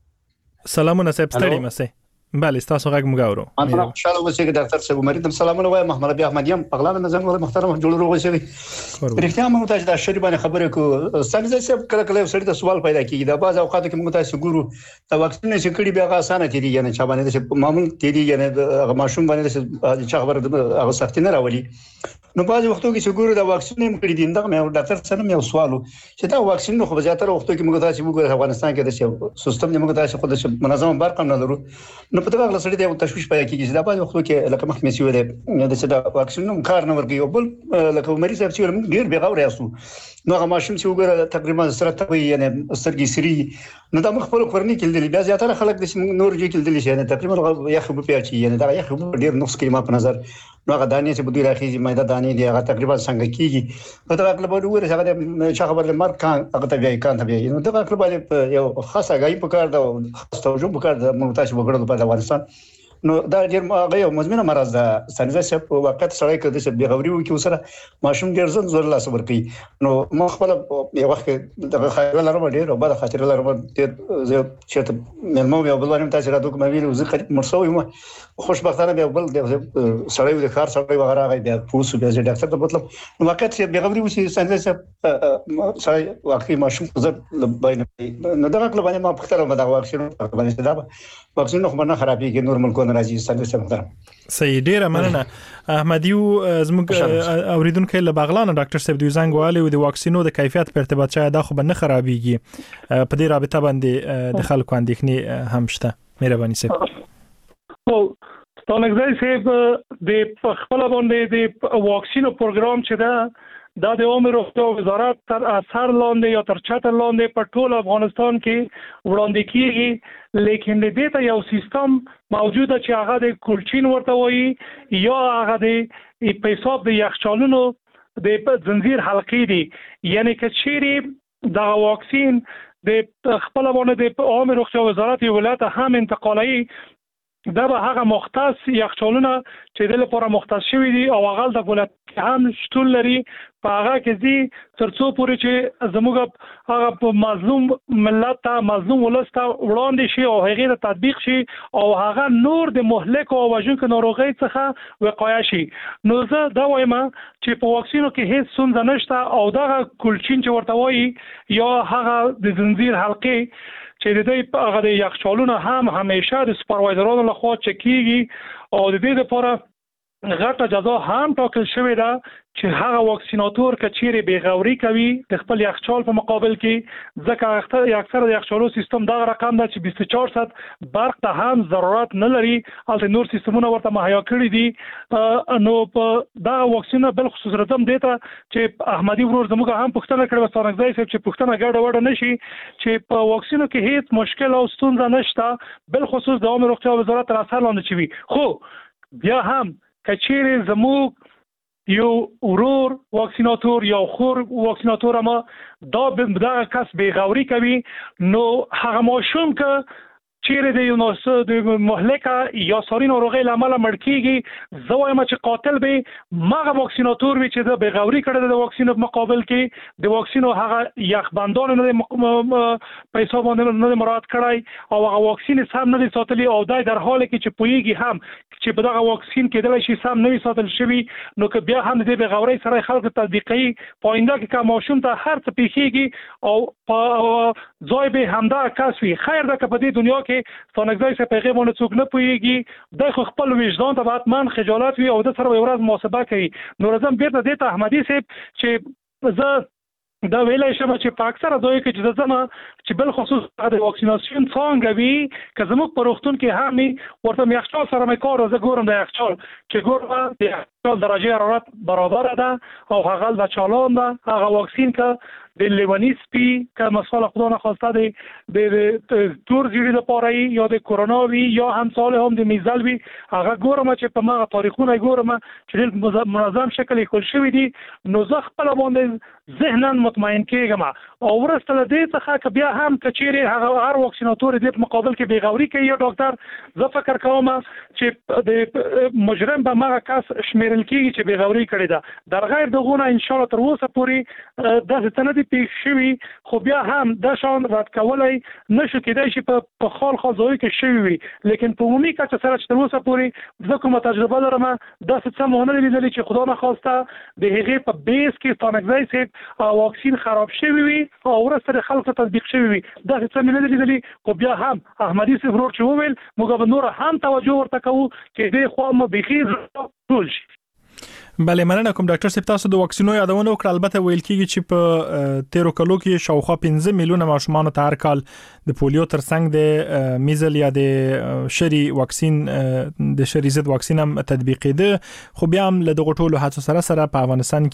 S1: سلامونه صاحب ستړي مسئ بله تاسو غږ مګاورو
S12: انا خوشاله اوسئ چې ډاکټر صاحب مریدم سلامونه وایم محمد ابي احمد یم پغلا نظام ول محترم جوړ روغ اوسئ رښتیا موږ ته د شری باندې خبره کو سنجي صاحب کله کله سړی ته سوال پیدا کیږي دا بعض اوقات کې موږ تاسو ګورو د واکسین چې کړي بیا اسانه تیری یعنی چا باندې چې معمول تیری یعنی هغه ماشوم باندې چې خبره هغه سختي نه راولي نو بعض وختو کې چې ګورو د واکسین هم کړي دي دا مې ډاکټر سره مې سوالو چې دا واکسین نو خو زیاتره وختو کې موږ تاسو وګورئ افغانستان کې د سیستم موږ تاسو خو د منظم برق نه لرو نو په دغه لسړي د تشویش پیدا کیږي چې دا بعض وختو کې لکه مخ مې سوي د چې دا واکسین نو کار نه ورګي او بل لکه مریض صاحب چې موږ ډیر بغاور یاسو نو هغه ماشوم چې وګوره تقریبا سره ته یعنی سترګې سری نو دا مخ خپل کورنۍ کې بیا زیاتره خلک د نور جې کې دلی شي تقریبا یخ په پیاچي یعنی دا یخ ډیر نقص کې ما په نظر نو هغه دانې چې بده راخیږي مېدا دانې دی هغه تقریبا څنګه کیږي په دا اقل به وګوره هغه چې خبر لمر کان هغه ته بیا کان ته بیا نو دا اقل به یو خاصه غي په کار دا خاص توجه په کار دا موږ تاسو وګړو په افغانستان نو دا ډیر غي مزمنه مرز ده سنځه چې وخت سره کې د بغوري وکي وسره ماشوم ډیر زړه لاس ورکی نو ما خپل یو وخت د خایره لرم ډیر او بعد خاطر لرم زه چې ملمو یو بل باندې تاسو را دوه مې ویل زه قریب مرسوي ما خوشبختانه به بل د سړی د کار سره وغیرہ غي بیا پوسو بیا ډاکټر ته مطلب نو وخت چې بغوري وسی سنځه چې سړی واقعي ماشوم زړه باندې نو دا کله باندې ما پختره ما دا واکسین باندې دا واکسین خو نه خرابېږي نورمال کو راځي سنځه محترم
S1: صحیح ډیره مننه احمدیو زموږ اوریدونکو له بغلان ډاکټر صاحب دوی زنګ والي او د واکسینو د کیفیت په ارتباط شاید دا خو به نه خرابېږي په دې رابطه باندې د خلکو اندېښنې هم شته مهرباني صاحب
S7: او ستانګزای صاحب د خپل باندې د واکسینو پروګرام چې دا د عمر روغتیا وزارت تر اثر لاندې یا تر چتر لاندې په ټول افغانستان کې وړاندې کیږي لیکن د دې ته یو سیستم موجوده چې هغه د کولچین ورته وایي یا هغه د په حساب د یخچالونو د زنجیر حلقې دي یعنی که چیرې دا واکسین د خپل باندې د عمر روغتیا وزارت ولایت هم انتقالي دا به هغه مختص یخچالونه چې د لپاره مختص شوی دي او هغه د ولایت هم شتون لري په هغه کې دي ترڅو پورې چې زموږ هغه مظلوم ملت ته مظلوم ولست وړاندې شي او هغه د تطبیق شي او هغه نور د مهلک او وژونکو ناروغي څخه وقایه شي نو زه دا وایم چې په واکسینو کې هیڅ ستونزه نشته او دا کولچین چې ورته وایي یا هغه د زنجیر حلقې چې د دې هغه د یخچالونو هم همیشه د سپروایزرانو لخوا چکیږي او د دې لپاره غټه جزا هم ټاکل شوې ده چې هغه واکسیناتور کچېره بیغوري کوي د خپل یخچال په مقابل کې ځکه اکثر د یخچالو سیستم دا رقم ده چې 24 ساعت برق ته هم ضرورت نه لري البته نور سیستمونه ورته مهیا کړی دي نو په دا واکسینه بل خصوص رقم دیته چې احمدي ورور زموږ هم پښتنه کړو ستانګزای صاحب چې پښتنه ګډه وډه نشي چې په واکسینو کې هیڅ مشکل او ستونزه نشته بل خصوص د عمر روغتیا وزارت تر اثر لاندې چوي خو بیا هم کچېره زموږ یو ورور واکسیناتور یا خور واکسیناتور ما دا کس بیغوري کوي نو هغه ماشوم که چیرې د یو د مهلکه یا ساري ناروغۍ له امله مړ کېږي زه وایم چې قاتل به مغه واکسیناتور وي چې د بیغوري کړی د واکسینو په مقابل کې د واکسینو هغه یخبندان نه په حساب باندې نه مراعات کړی او هغه واکسین سم نه ساتلی او دای در حال کې چې پویږي هم چې په دغه واکسین کېدل شي سم نه ساتل شوی نو که بیا هم د بیغوري سره خلک تطبیقي پاینده کې کوم ماشوم ته هر څه پیښیږي او په ځای به همدا کس وي خیر ده که په دې دنیا کې کې ستانګزای څخه پیغام باندې څوک نه پوهیږي د خپل وجدان ته حتمان خجالت وي او د سره یو ورځ محاسبه کوي. نو راځم بیرته دې ته احمدي صاحب چې زه دا ویلای شم چې په اکثره ځایو کې چې زما چې بل خصوص د واکسیناسیون څنګه وي که زموږ په روغتون کې هم ورته یخچال سره مې کار زه ګورم د یخچال چې ګورم د یخچال درجه حرارت برابر ده او هغه د چالان ده هغه واکسین که د لیونی سپی که مسئله خدا نخواسته د تور زیری د پاره یا د کرونا وی یا هم سال هم د میزل وی هغه ګورم چې په ما تاریخونه ګورم چې منظم شکل کول شوی دي نو زه خپل باندې ذهنا مطمئن کېږم او ورسته له دې څخه که بیا هم کچېرې هغه هر واکسیناتور دې مقابل کې بیغوري کوي یا ډاکټر زه فکر کوم چې د مجرم به مغه کس شمیرل کېږي چې بیغوري کړی ده در غیر دغونه ان شاء الله تر اوسه پورې داسې څه نه دي پیښ شوي خو بیا هم دا شان رد کولی نشو کېدای شي په خال ځایو کې شوي وي لیکن په عمومي کچه سره چې تر اوسه پورې زه کومه تجربه لرم داسې څه مو نه لیدلي چې خدا نخواسته د هغې په بیس کې ستانګزی صاحب واکسین خراب شوی وي او وروسته د خلکو تطبیق شوی وي داسې څه مې نه دي لیدلي خو بیا هم احمدي صاحب ورور چې وویل موږ به نور هم توجه ورته کوو چې دې خوا مو بیخي ټول شي.
S1: بله مننه کوم ډاکټر صاحب تاسو د واکسینو یادونه وکړه البته ویل کیږي چې په 13 کلو کې شاوخوا 15 میلیونه ماشومان ته هر کال د پولیو ترڅنګ د میزل یا د شری واکسین د شری ضد واکسین هم تطبیقېده خو بیا هم له دغه ټولو هڅو سره په افغانستان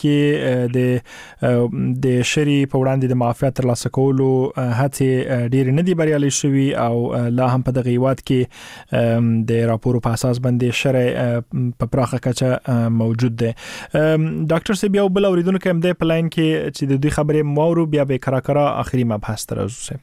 S1: کې د شری په وړاندې د معافیت ترلاسه کولو هڅې ډېر نه دي بریالي شوي او لا هم په دغه هیواد کې د راپورو په اساس باندې شری په پراخه کچه موجود دی. ډاکټر صاحب یو بل اوریدونکو هم د پلاین کې چې د دوی خبرې مورو بیا به کراکرا اخري مبحث ترازو صاحب.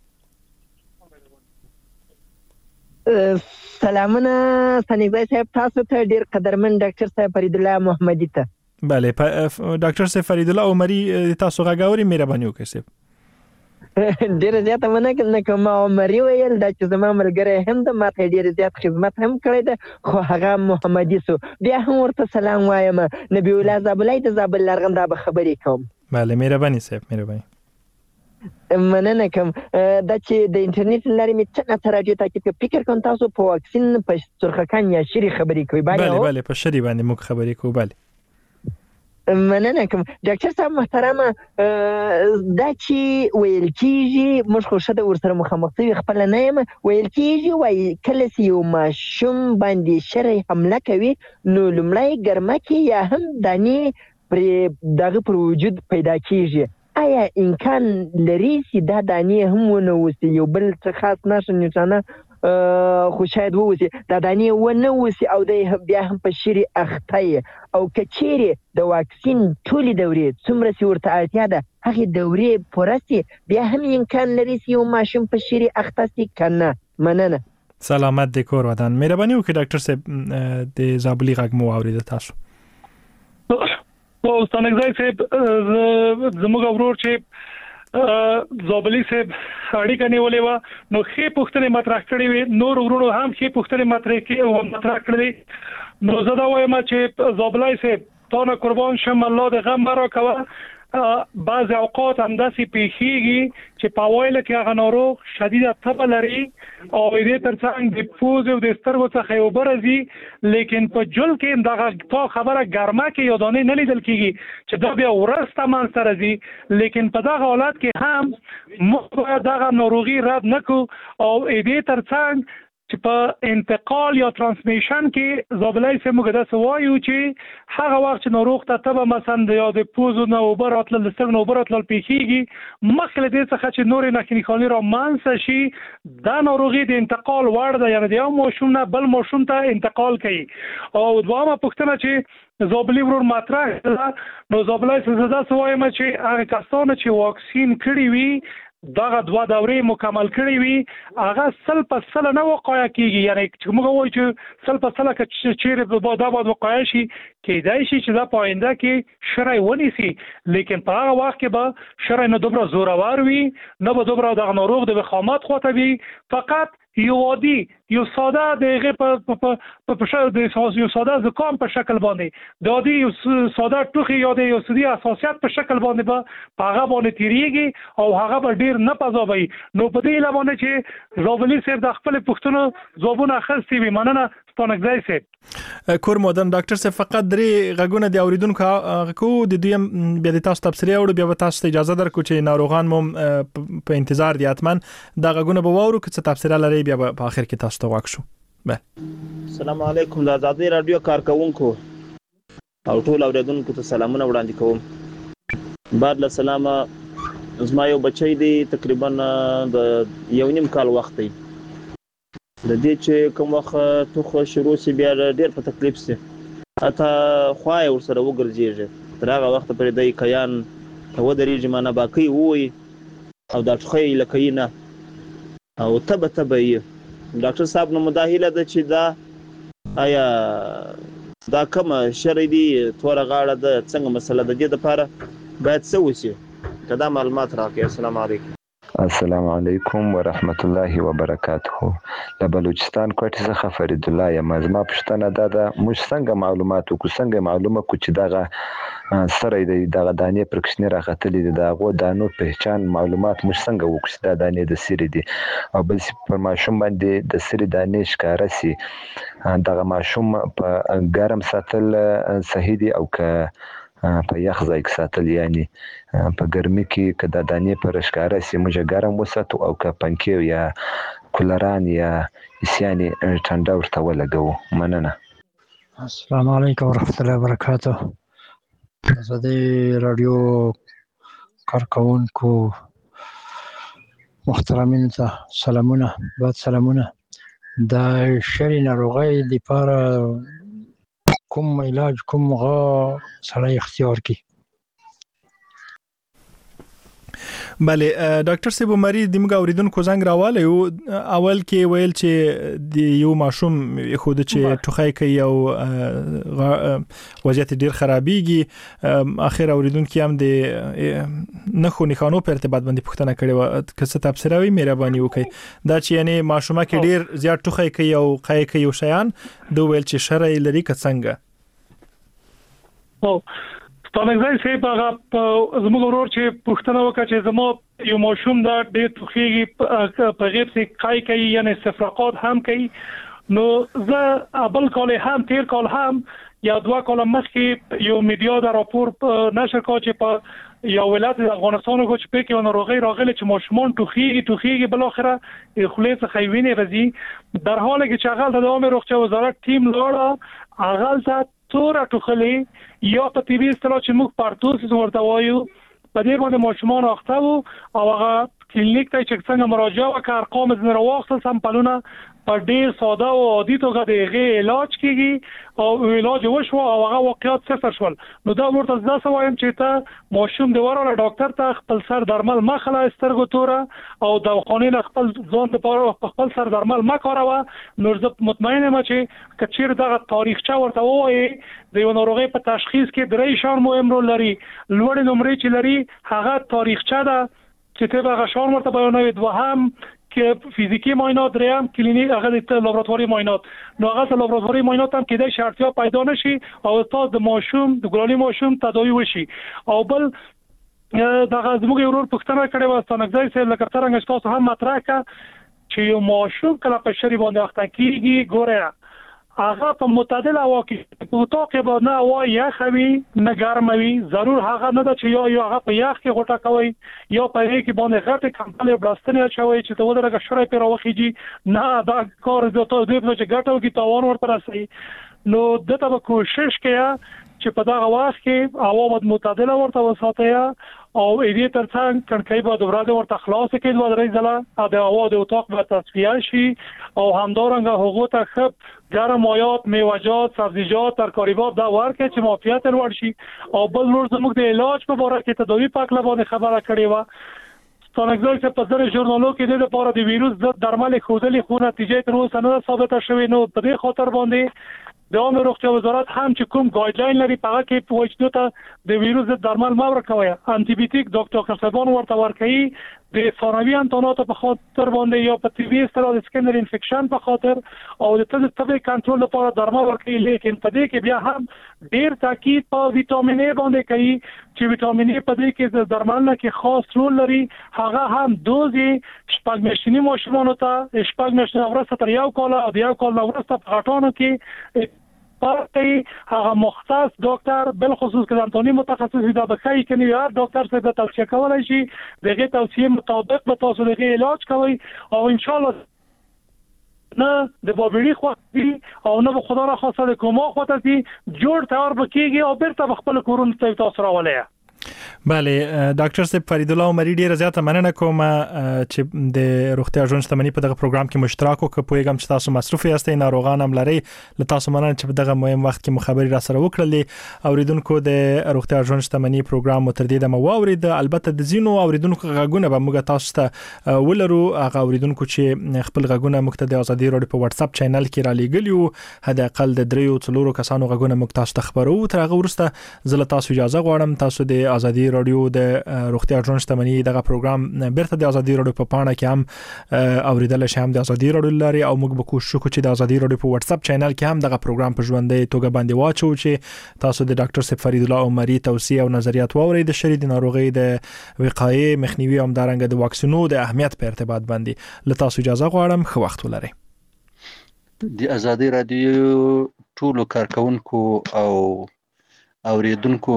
S13: سلامونه سنیبای صاحب تاسو ته ډیر قدرمن ډاکټر صاحب فرید الله محمدي ته.
S1: بله ډاکټر صاحب فرید الله عمري تاسو غاوري مهرباني وکړئ صاحب.
S13: ډیر زیات مننه کوم عمري ویل دا چې زما ملګری هم د ماته ډیر زیات خدمت هم کړی ده خو هغه محمدي سو بیا هم ورته سلام وایم نبی الله زابلای د زابل لرغنده به خبرې کوم.
S1: بله مهرباني صاحب مهرباني.
S13: مننه کوم دا چې د انټرنیټ لارې می څنګه راډیو ته کې فکر کوم تاسو په واکسین په سرخکان یا شری خبرې کوي.
S1: بله په شری باندې موږ خبرې کوو. بله
S13: مننه کوم ډاکټر صاحب محترمه دا چې ویل کیږي موږ خو شته ورسره مخامخ شوي خپل نه یم ویل کیږي وایي کله چې یو ماشوم باندې شری حمله کوي نو لومړی ګرمه کې یا هم دانې پرې دغه پر وجود پیدا کیږي آیا امکان لري چې دا دانې هم ونه وسي یو بل څه خاص نشه نشانه خو شاید ووسي دا دانې ونه وسي او د بیا هم په شری اخته او کچېره د واکسین ټولې دورې څومره چې ورته اړتیا ده هغه دورې پوره سي بیا هم امکان لري چې یو ماشوم په شری اخته سي کنه. مننه.
S1: سلامت د کور ودان. مهرباني وکړئ ډاکټر صاحب د زابلی غږ مو اورید تاسو.
S7: او ستانګزی صاحب زموږ ورور چې زابلی صاحب اړیکه نیولې و نو ښې پوښتنې مطرح کړې وي نور ورونو هم ښې پوښتنې مطرح کړې نو زه دا وایم چې زابلی صاحب تا نه قربان شم الله د غم مرا کوه بعض اوقات هم داسې پیښیږي چې په اوایل کې هغه ناروغ شدیده تبه لري او دې ترڅنګ د پوز او د سترګو څخه یو برځي لیکن په جل کې دغه تا خبره ګرمه کې یو دانې نه لیدل کیږي چې دا بیا ورسته منځته راځي لیکن په دغه حالت کې هم موږ دغه ناروغي رد نکړو او دې ترڅنګ چې په انتقال یا ترانسمیشن کې زابلای سه موږ دا سوایو چې هغه وخت چې ناروغ ته تبه مثلا یا د پوزو نه اوبر اتل د سترګو اوبر اتل پیښیږي مخکې دې څخه چې نورې ناخني خالي را مانسه شي دا ناروغي د انتقال وړ ده یعنی د یو ماشوم نه بل ماشوم ته انتقال کوي او دوامه پوښتنه چې زابلی ورور مطرح نو زابلای سه دا سوایم چې هغه کسان چې واکسین کړی وي دغه دوه دورې مکمل کړی وي هغه 100% نه وقایع کیږي یعنی چې موږ وایو چې 100% چې دا باید وقایع شي کېدای شي چې دا په آینده کې شرعي ونیسي لیکن په هغه وخت کې به شرعي نه دومره زورور وي نه به دومره دغه ناروغ د وخامت خواته وي فقط یو عادي یو ساده دغه په شکل د یو ساده زکام په شکل باندې د عادي یو ساده ټوخي یا د یو سړي اساسیات په شکل باندې په هغه باندې تیریږي او هغه به ډیر نه پزابي. نو په دې لبانه چې زوبلی صاحب د خپل پښتنو زوبونه خستي وي. مننه ستانګزای صاحب.
S1: کور مودن ډاکټر صاحب فقط درې غږونه د اوریدونکو کو د دویم بیا د تاسو تفسیر او بیا تاسو ته اجازه درکو چې ناروغان مو په انتظار دي اتمن د غږونه به وورو چې تفسیر لري بیا په اخر کې تاسو ته واښو.
S14: السلام علیکم د آزادۍ رادیو کارکونکو او ټول اوریدونکو ته سلامونه وړاندې کوم. بعد له سلامه زما یو بچی دی تقریبا د یو نیم کال وخت دی د دې چې کوم وخت توخه شروع سی بیا ډیر په تکلیف سي اته خوای ورسره وګرځيږي تر هغه وخت پرې د کیان و درېږي معنا باقي وي او د ټخې لکینه او تبه ډاکټر صاحب نو مداهله ده چې دا آیا دا کوم شرعي دي تور غاړه د څنګه مسله د دې لپاره باید څه وشي کدا معلومات راکړئ. السلام علیکم.
S15: السلام علیکم ورحمت الله وبرکاته. د بلوچستان کوټه څخه فرید الله یم. زما پښتنه ده موږ څنګه معلومات کو څنګه معلومه کو چې دغه سره دی دغه دانې پرکشنی راغتلې دغه دانو پہچان معلومات موږ څنګه وکړو د دانې د سری دي او بل پر ماشوم باندې د سری دانې ښکارا سي دغه ماشوم په ګرم ساتل صحیح دي او که په یخ ځای کې ساتل یعنی په ګرمي کې کدا دانې پر ښکارا سي موږ ګرم وساتو او که پنکې یا کولران یا اسیاني ټنډه ورته ولګو. مننه.
S16: السلام علیکم ورحمت الله وبرکاته. آزادۍ رادیو کارکونکو محترمین ته سلامونه. بعد سلامونه. د شری ناروغۍ لپاره کوم علاج کوم غا سړی اختیار کی؟
S1: بله ډاکټر صاحب مریض د موږ اوریدونکو زنګ راواله یو اول کې ویل چې د یو ماشوم خود چې ټوخی کوي او وضعیت ډیر خرابېږي. اخر اوریدونکو هم د نخو نخانو په ارتباط باندې پوښتنه کړې و که څه تفسیر وي مهرباني وکړئ دا چې یعنی ماشومه کې ډیر زیات ټوخی کوي او قای کوي او شیان دوه ویل چې شرعي لري که څنګه؟
S7: ستانګزای صاحب هغه زموږ ورور چې پښتنه وکړه چې زمو یو ماشوم دا ډېر توخیږي په غیب سي قای کوي یعنی استفراقات هم کوي. نو زه بل کال هم تیر کال هم یا 2 کال مخکې یو میډیا دا راپور نشر کړ چې په یو ولایت افغانستان کې چې په ناروغي راغله چې ماشومان توخیږي بل اخره خلیص خیوینه رضی در حالی که چغل د عامه روغتیا وزارت تیم لاړه اغل ته تور ټوخلي یا په طبي اصطلاح چې موږ پارتوسیس ورته وایو په دې باندې ماشومان اخته وو او هغه کلینیک ته چې څنګه مراجعه وکړ ارقام زنه راوخل سمپلونه په ډیر ساده او عادي توګه دغه علاج کیږي او علاج وشو او هغه واقعیت صفر شول. نو دا ورته ځکه وایم چې ته ماشوم دی ورته ډاکټر ته خپل سر درمل مخله سترګو توره او د خانې خپل ځان لپاره خپل سر درمل مکاروه. نو زه مطمئن یم چې کچیر دغه تاریخچه ورته وایي د یو ناروغي په تشخیص کې درې شان مهم رول لري. لوړ نمرې چې لري هغه تاریخچه ده چې ته هغه شان ورته بیانوي. دوهم که فیزیکی معاینات دریم کلینیک هغه د لابراتواري معاینات. نو هغه د لابراتواري معاینات هم کېدای شرطیا پیدا نشي او تاسو د ماشوم د ګلالي ماشوم تداوی وشي. او بل دغه زموږ ورور پښتنه کړي و ستانګزای سره لکه څنګه تاسو هم مطرح کړه چې یو ماشوم کله په شری باندې اخته کیږي ګوره هغه په معتدل هوا کې په توګه باندې هوا یخوي نه ګرموي. ضرور هغه نه ده چې یو هغه په یخ کې غوټه کوي یا په هغه کې باندې غټه کمپل بلاستنه چوي چې ته ودرګه شړې پر واخیږي نه دا کار د ته د چې غټو کې تاوان ورته راسي. نو دته به کوشش کړه چې په دغه وخت کې هوا معتدله ورته وساتي او دې ترڅنګ کړکۍ به دوراده ورته خلاص کړي و درې ځله د هوا د اتاق به تصفیه شي او همدارنګه هغه ته خپ ګرم مایات میوه‌جات سبزیجات ترکاریات دا ورکه چې معافیت لوړ شي. او بل نور زموږ د علاج په اړه کې تداوی پاک لبانه خبره کړې و ستانګزای چې په ځینې ژورنالو کې د لپاره د ویروس ضد درمل خودلې خو نتیجه تر اوسه نه ثابته شوې. نو په دې خاطر باندې د عامه روغتیا وزارت هم چې کوم ګایډلاین لري په هغه کې پوښتنه ته د ویروس ضد درمل ما ورکوي انټي بیوټیک ډاکټر خصبان ورته ورکوي د ثانوي امتحاناتو په خاطر باندې یا په طبي اصطلاح د سکینر انفیکشن په خاطر او د طبي کنټرول لپاره درمل ورکوي، لیکن په دې کې بیا هم ډیر تاکید په ویټامین ای باندې کوي چې ویټامین ای په دې کې د درملنه کې خاص رول لري. هغه هم دوز شپږ میاشتني ماشومانو ته شپږ میاشتې وروسته تر یو کال او د یو کال وروسته په غټانو کې پارتي هغه مختص ډاکټر بل خصوص کې انټونی متخصص دا بخای کني یا ډاکټر څخه د توصیه کولای شي دغه توصیه مطابق به تاسو دغه علاج کوي او ان شاء الله نه د بابړي خو او نه خدا را خاصه د کومه خاطر چې جوړ تیار بکیږي او بیرته خپل کورون ته تاسو راولې.
S1: بله ډاکټر صاحب فرید الله عمری ډیره زیاته مننه کوم چې د روغتیا ژوند شتمنۍ په دغه پروګرام کې مشترک وکړ. پوهیږم چې تاسو مصروف یاستئ، ناروغان هم لري، له تاسو مننه چې په دغه مهم وخت کې مخابري را سره وکړلې. اوریدونکو د روغتیا ژوند شتمنۍ پروګرام مو تر دې دمه واورید. البته د زینو اوریدونکو غږونه به موږ تاسو ته ولرو. هغه اوریدونکو چې خپل غږونه موږ ته د ازادي رادیو په واتس اپ چینل کې را لېږلیو، حد اقل د 3-4 کسانو غږونه موږ تاسو ته خبرو. تر هغه وروسته زه له تاسو اجازه غواړم. تاسو د ازادي رادیو د روغتیا ژوند شتمنۍ دغه پروګرام بیرته د ازادي رادیو په پاڼه کې هم اوریدل شي، هم د ازادي رادیو لري او موږ به کوشش وکړو چې د ازادي رادیو په واتس اپ چینل کې هم دغه پروګرام په ژوندۍ توګه باندې واچو چې تاسو د ډاکټر صاحب فرید الله عمری توصیه او نظریات واورئ د شری د ناروغي د وقایې مخنیوي او دارنګ د واکسینو د اهمیت په ارتباط باندې. له تاسو اجازه غواړم، ښه وخت ولرئ.
S17: د ازادي رادیو ټولو کارکونکو او اوریدونکو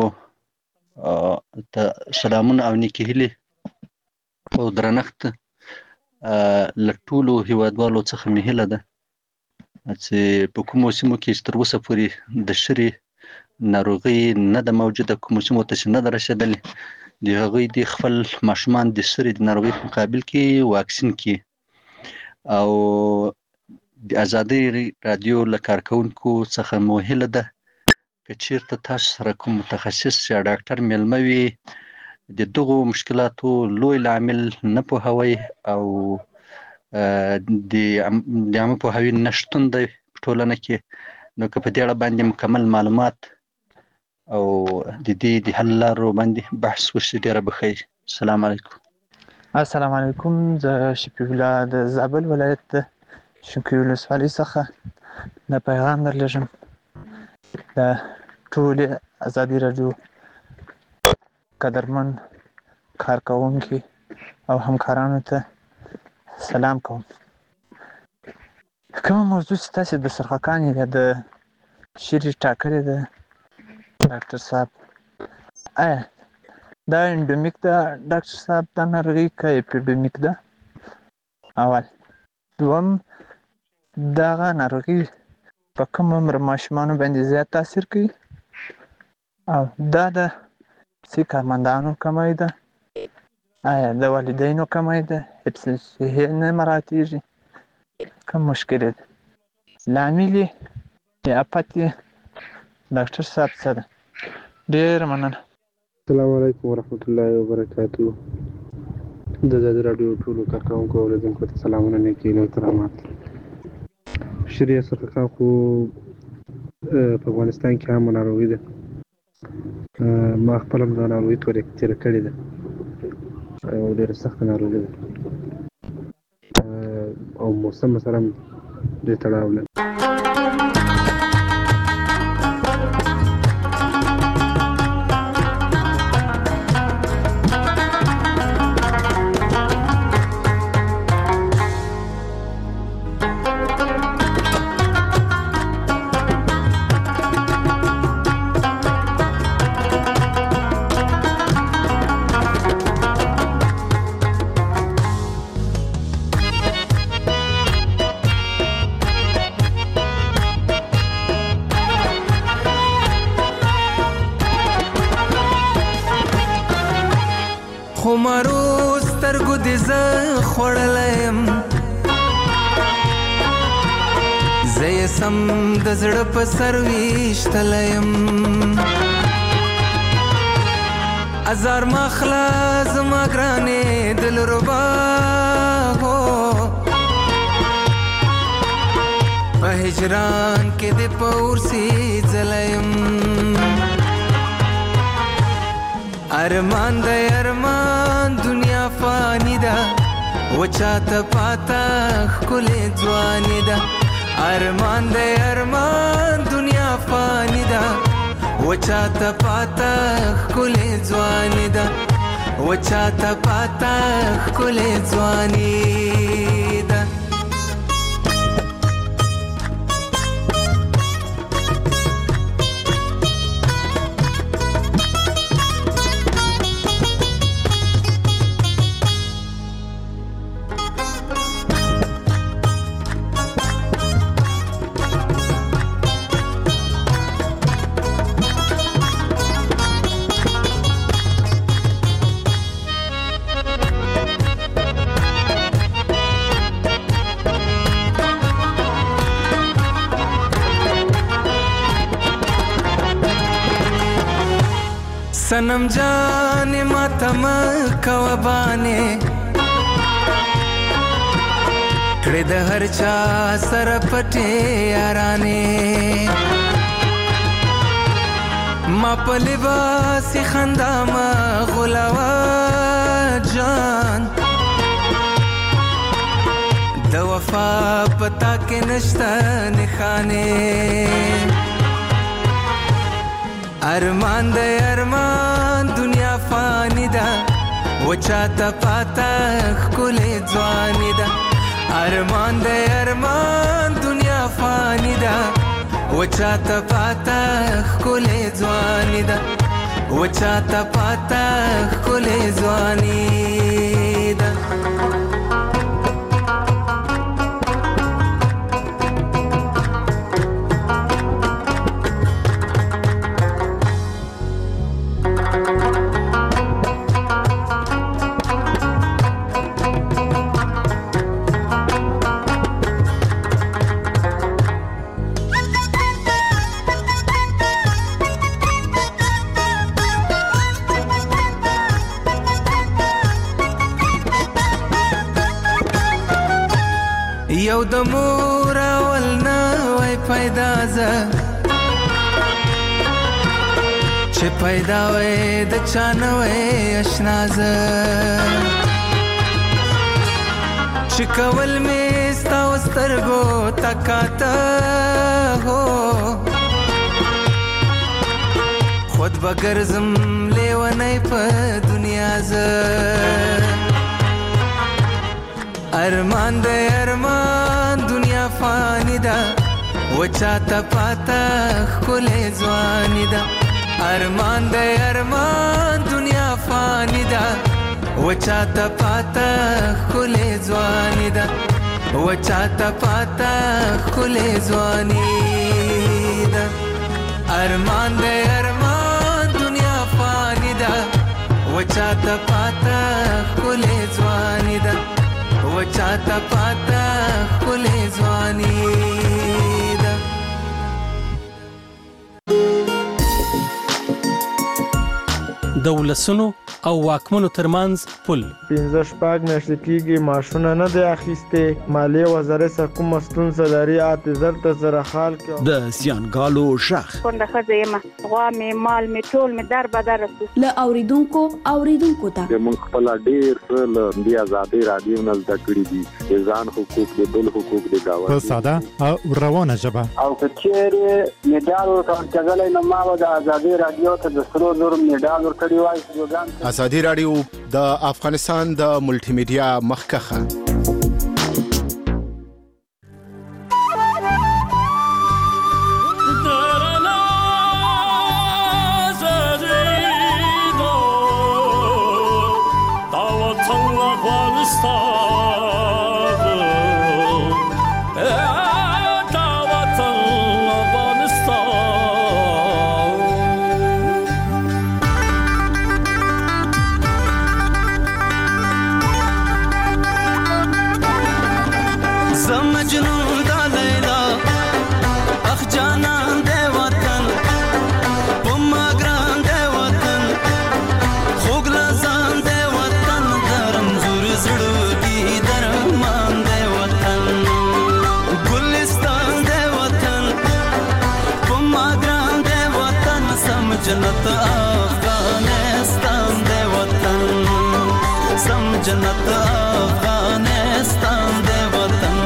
S17: ته سلامونه او نیکی هیلې او درنښت. له ټولو هیوادوالو څخه مې هیله ده چې په کومو سیمو کې تر اوسه پورې د شری ناروغي نه د موجوده، کومو سیمو ته نه ده رسېدلې، د هغوی د خپل ماشومان د شری د ناروغي په مقابل کې واکسین کړي. او د ازادي رادیو له کارکونکو څخه مو هیله ده که چیرته تاسو سره کوم متخصص یا ډاکټر میلمه وي، د دغو مشکلاتو لوی لامل نه پوهوي او د عامه پوهاوي نشتون دی په ټولنه کې، نو که په دې اړه باندې مکمل معلومات او د دې د حل لارو باندې بحث وشي ډېره به ښه وي. السلام علیکم.
S18: السلام علیکم. زه شفیع الله د زابل ولایت شینکۍ ولسوالۍ څخه د پیغام درلېږم. د ټولې ازادي رادیو قدرمن کارکوونکي او همکارانو ته سلام کوم. کومه موضوع چې تاسو د سرخکان یا د شری ټاکلې ده ډاکټر صاحب، آیا دا انډمیک ده ډاکټر صاحب دا ناروغي که اپیډمیک ده؟ اول. دوم، دغه ناروغي په کوم عمر ماشومانو باندې زیات تاثیر کوي او دا د سی کارمندانو کمی ده؟ آیا د والدینو کمی ده؟ حفظ صحي نه مراعاتېږي؟ کوم مشکل ده؟ لامل یا افت ډاکټر صاحب څه ده؟ ډېره مننه.
S19: السلام علیکم ورحمت الله وبرکاتو. د ازادي رادیو ټولو کارکوونکو او اوریدونکو ته سلامونه، نیکي او احترامات. شری سرخکان خو په افغانستان کې هم ناروغي ده. ما خپل هم د ناروغي تېره کړې ده او ډېره سخته ناروغي ده او موسم سره هم ډېر تړاو لري.
S20: سم د زړه په سر ویشتلیم ازار مخلا زما ګرانې دلربا هو په هجران کې د پورسي زلیم ارمان د ارمان دنیا فانی ده وچاته پاته ښکلې ځواني ده ارمان دی ارمان دنیا فانی ده وچاته پاته ښکلې ځواني ده وچاته پاته ښکلې ځواني ده सनम जाने मातम कवबाने कड़े द हर चा सर पटे याराने मा पलिबासी खंदा मा गुलावा जान द वफा पता के नश्ता निखाने ارمان دی ارمان دنیا فانی ده وچاته پاته ښکلې ځواني ده ارمان دی ارمان دنیا فانی ده وچاته پاته ښکلې ځواني ده وچاته پاته ښکلې ځواني ده یو د مور اول نه وای پیدا زه چې پیدا وای د چا نه وای اشنا زه چې کول مې ستا و سترګو تکاته هو خود به ګرځم لیونی په دنیا زه ارمان دی ارمان دنیا فانی ده وچاته پاته ښکلې ځواني ده ارمان دی ارمان دنیا فانی ده وچاته پاته ښکلې ځواني ده وچاته پاته ښکلې ځواني ده ارمان دی ارمان دنیا فانی ده وچاته پاته ښکلې ځواني ده وچاته پاته ښکلې ځواني ده
S21: د ولسونو او واکمنو ترمنځ پل
S22: 15 میاشتې کېږي معاشونه نه دی اخیستې مالیې وزارت څخه کومه ستونزه لري اته زرته سره حال کې
S2: د زیانګالو شخ
S23: کونډه ښځه یم غوا مې مال مې ټول مې در بدر
S24: له اوریدونکو ته
S25: موږ خپل ډېر له دې آزادۍ رادیو نه زده کړي دي ځان حقوق دي بل حقوق دي دا
S1: په ساده او روانه ژبه
S25: او کچېره میډال ورکړل نو ما د آزادۍ رادیو ته د سرو زر میډال ورکړی وای
S26: ازادي رادیو د افغانستان د ملټي میډیا مخکخه
S20: افغانستان دی وطن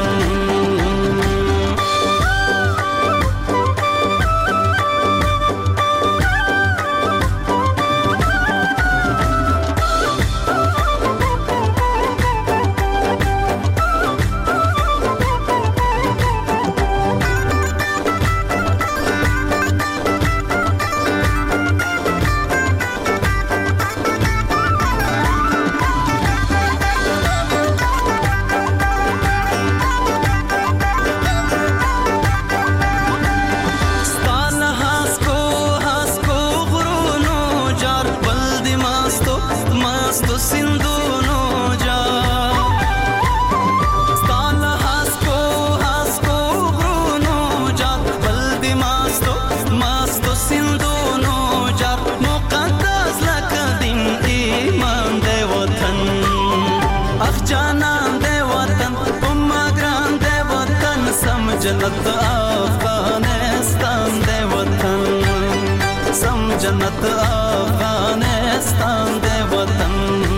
S20: जन्नत अफगानिस्तान दे वतन सम जन्नत अफगानिस्तान दे वतन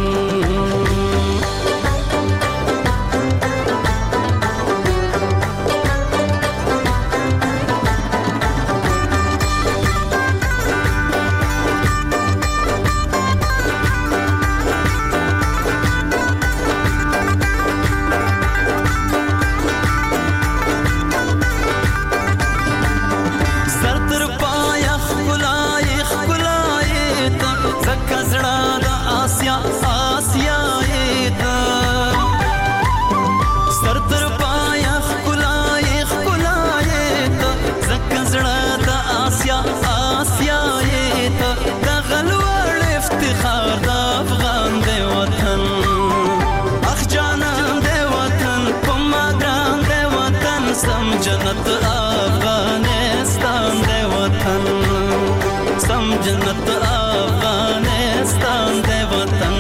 S20: जन्नत अफगानिस्तान दे वतन सम जन्नत अफगानिस्तान दे वतन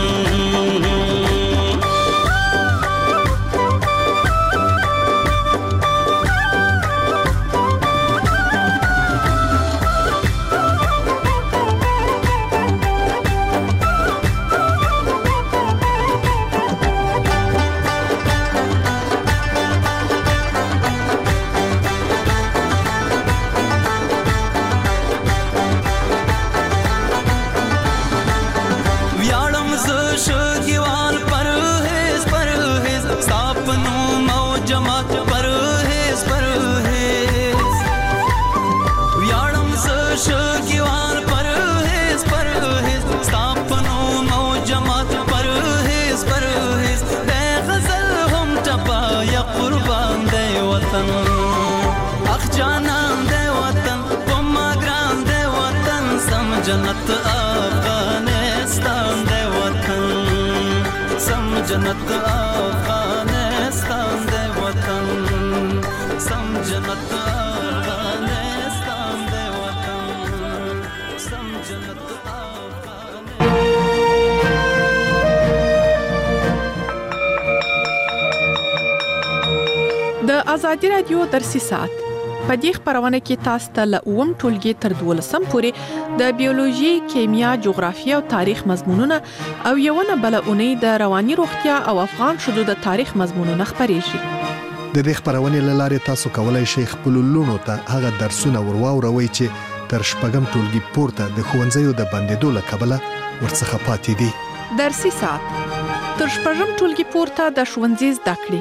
S20: जन्नत अफगानिस्तान दे वतन सम जन्नत अफगानिस्तान दे वतन सम जन्नत अफगानिस्तान दे वतन सम जन्नत
S3: د آزادي رادیو درسي ساعت په دې خبرونه کې تاسو ته له اوم ټولګي تر 12 پورې د بیولوژي، کیمیا، جغرافیه او تاریخ مضمونونه او یوونه بل اونۍ د رواني روغتیا او افغان شذو د تاریخ مضمونونه خبرېږي.
S4: د دې خبرونه لاره تاسو کولای شئ خپل لونو ته هغه درسونه ورواوروي چې تر شپږم ټولګي پورته د ښوونځیو د بندیدو له کبله ورڅخه پاتې دي.
S3: درسي ساعت تر شپږم ټولګي پورته د ښوونځي زده کړې.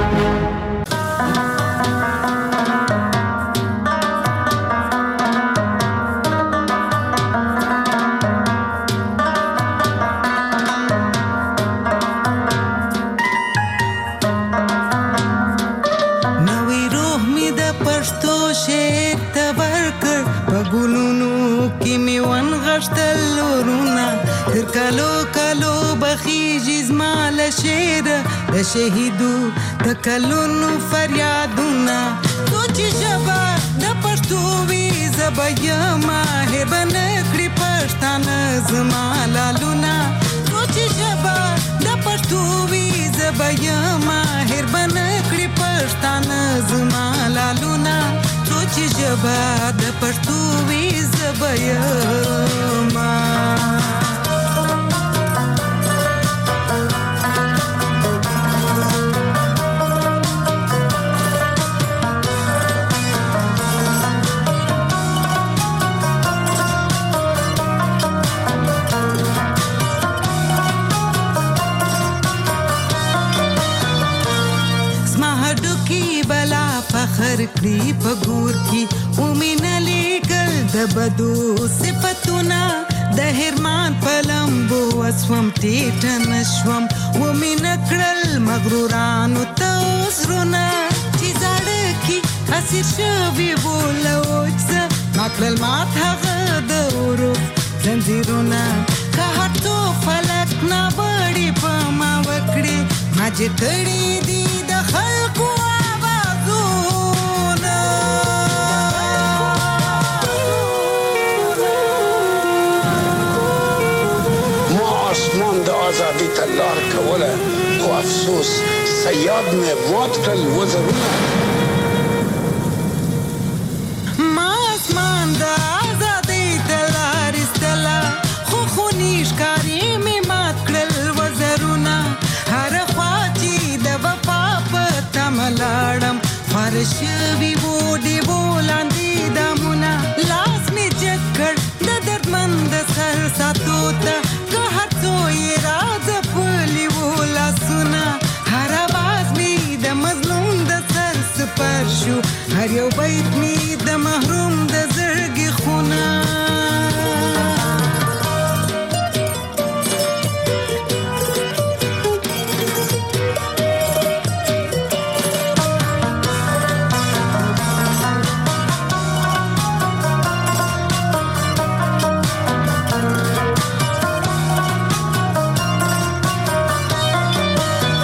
S20: شهیدو تکلونو فریادونه سوچ شبا د پښتو وی زبیا ماهر بنکړي پښتانه زما لالونه سوچ شبا د پښتو وی زبیا ماهر بنکړي پښتانه زما لالونه سوچ شبا د پښتو وی زبیا ما فخر کړی په ګور کې ومینه لګل د بدو صفتونه د هرمان پلمبو وسوم ټیټ نشوم ومینه کړل مغرورانو ته وزرونه چې زړه کې اسیر شوي بولوچ ماکرل مات هغه د ورو زنجیرونه که هر تو فلک نه بړي په ما وکړي ما چې کړي دي د خلکو آوازونه
S5: ما آسمان د آزادی ته لار کوله خو افسوس صیاد مې مات کړل وزرونه
S20: شوی وو دی ولاندې دمونه لاس می چکر د دردمند سر ساتو ته که هر څو یې راز پلی ولا سنا هر आवाज می د مظلوم د سر سپر شو هر یو بیت می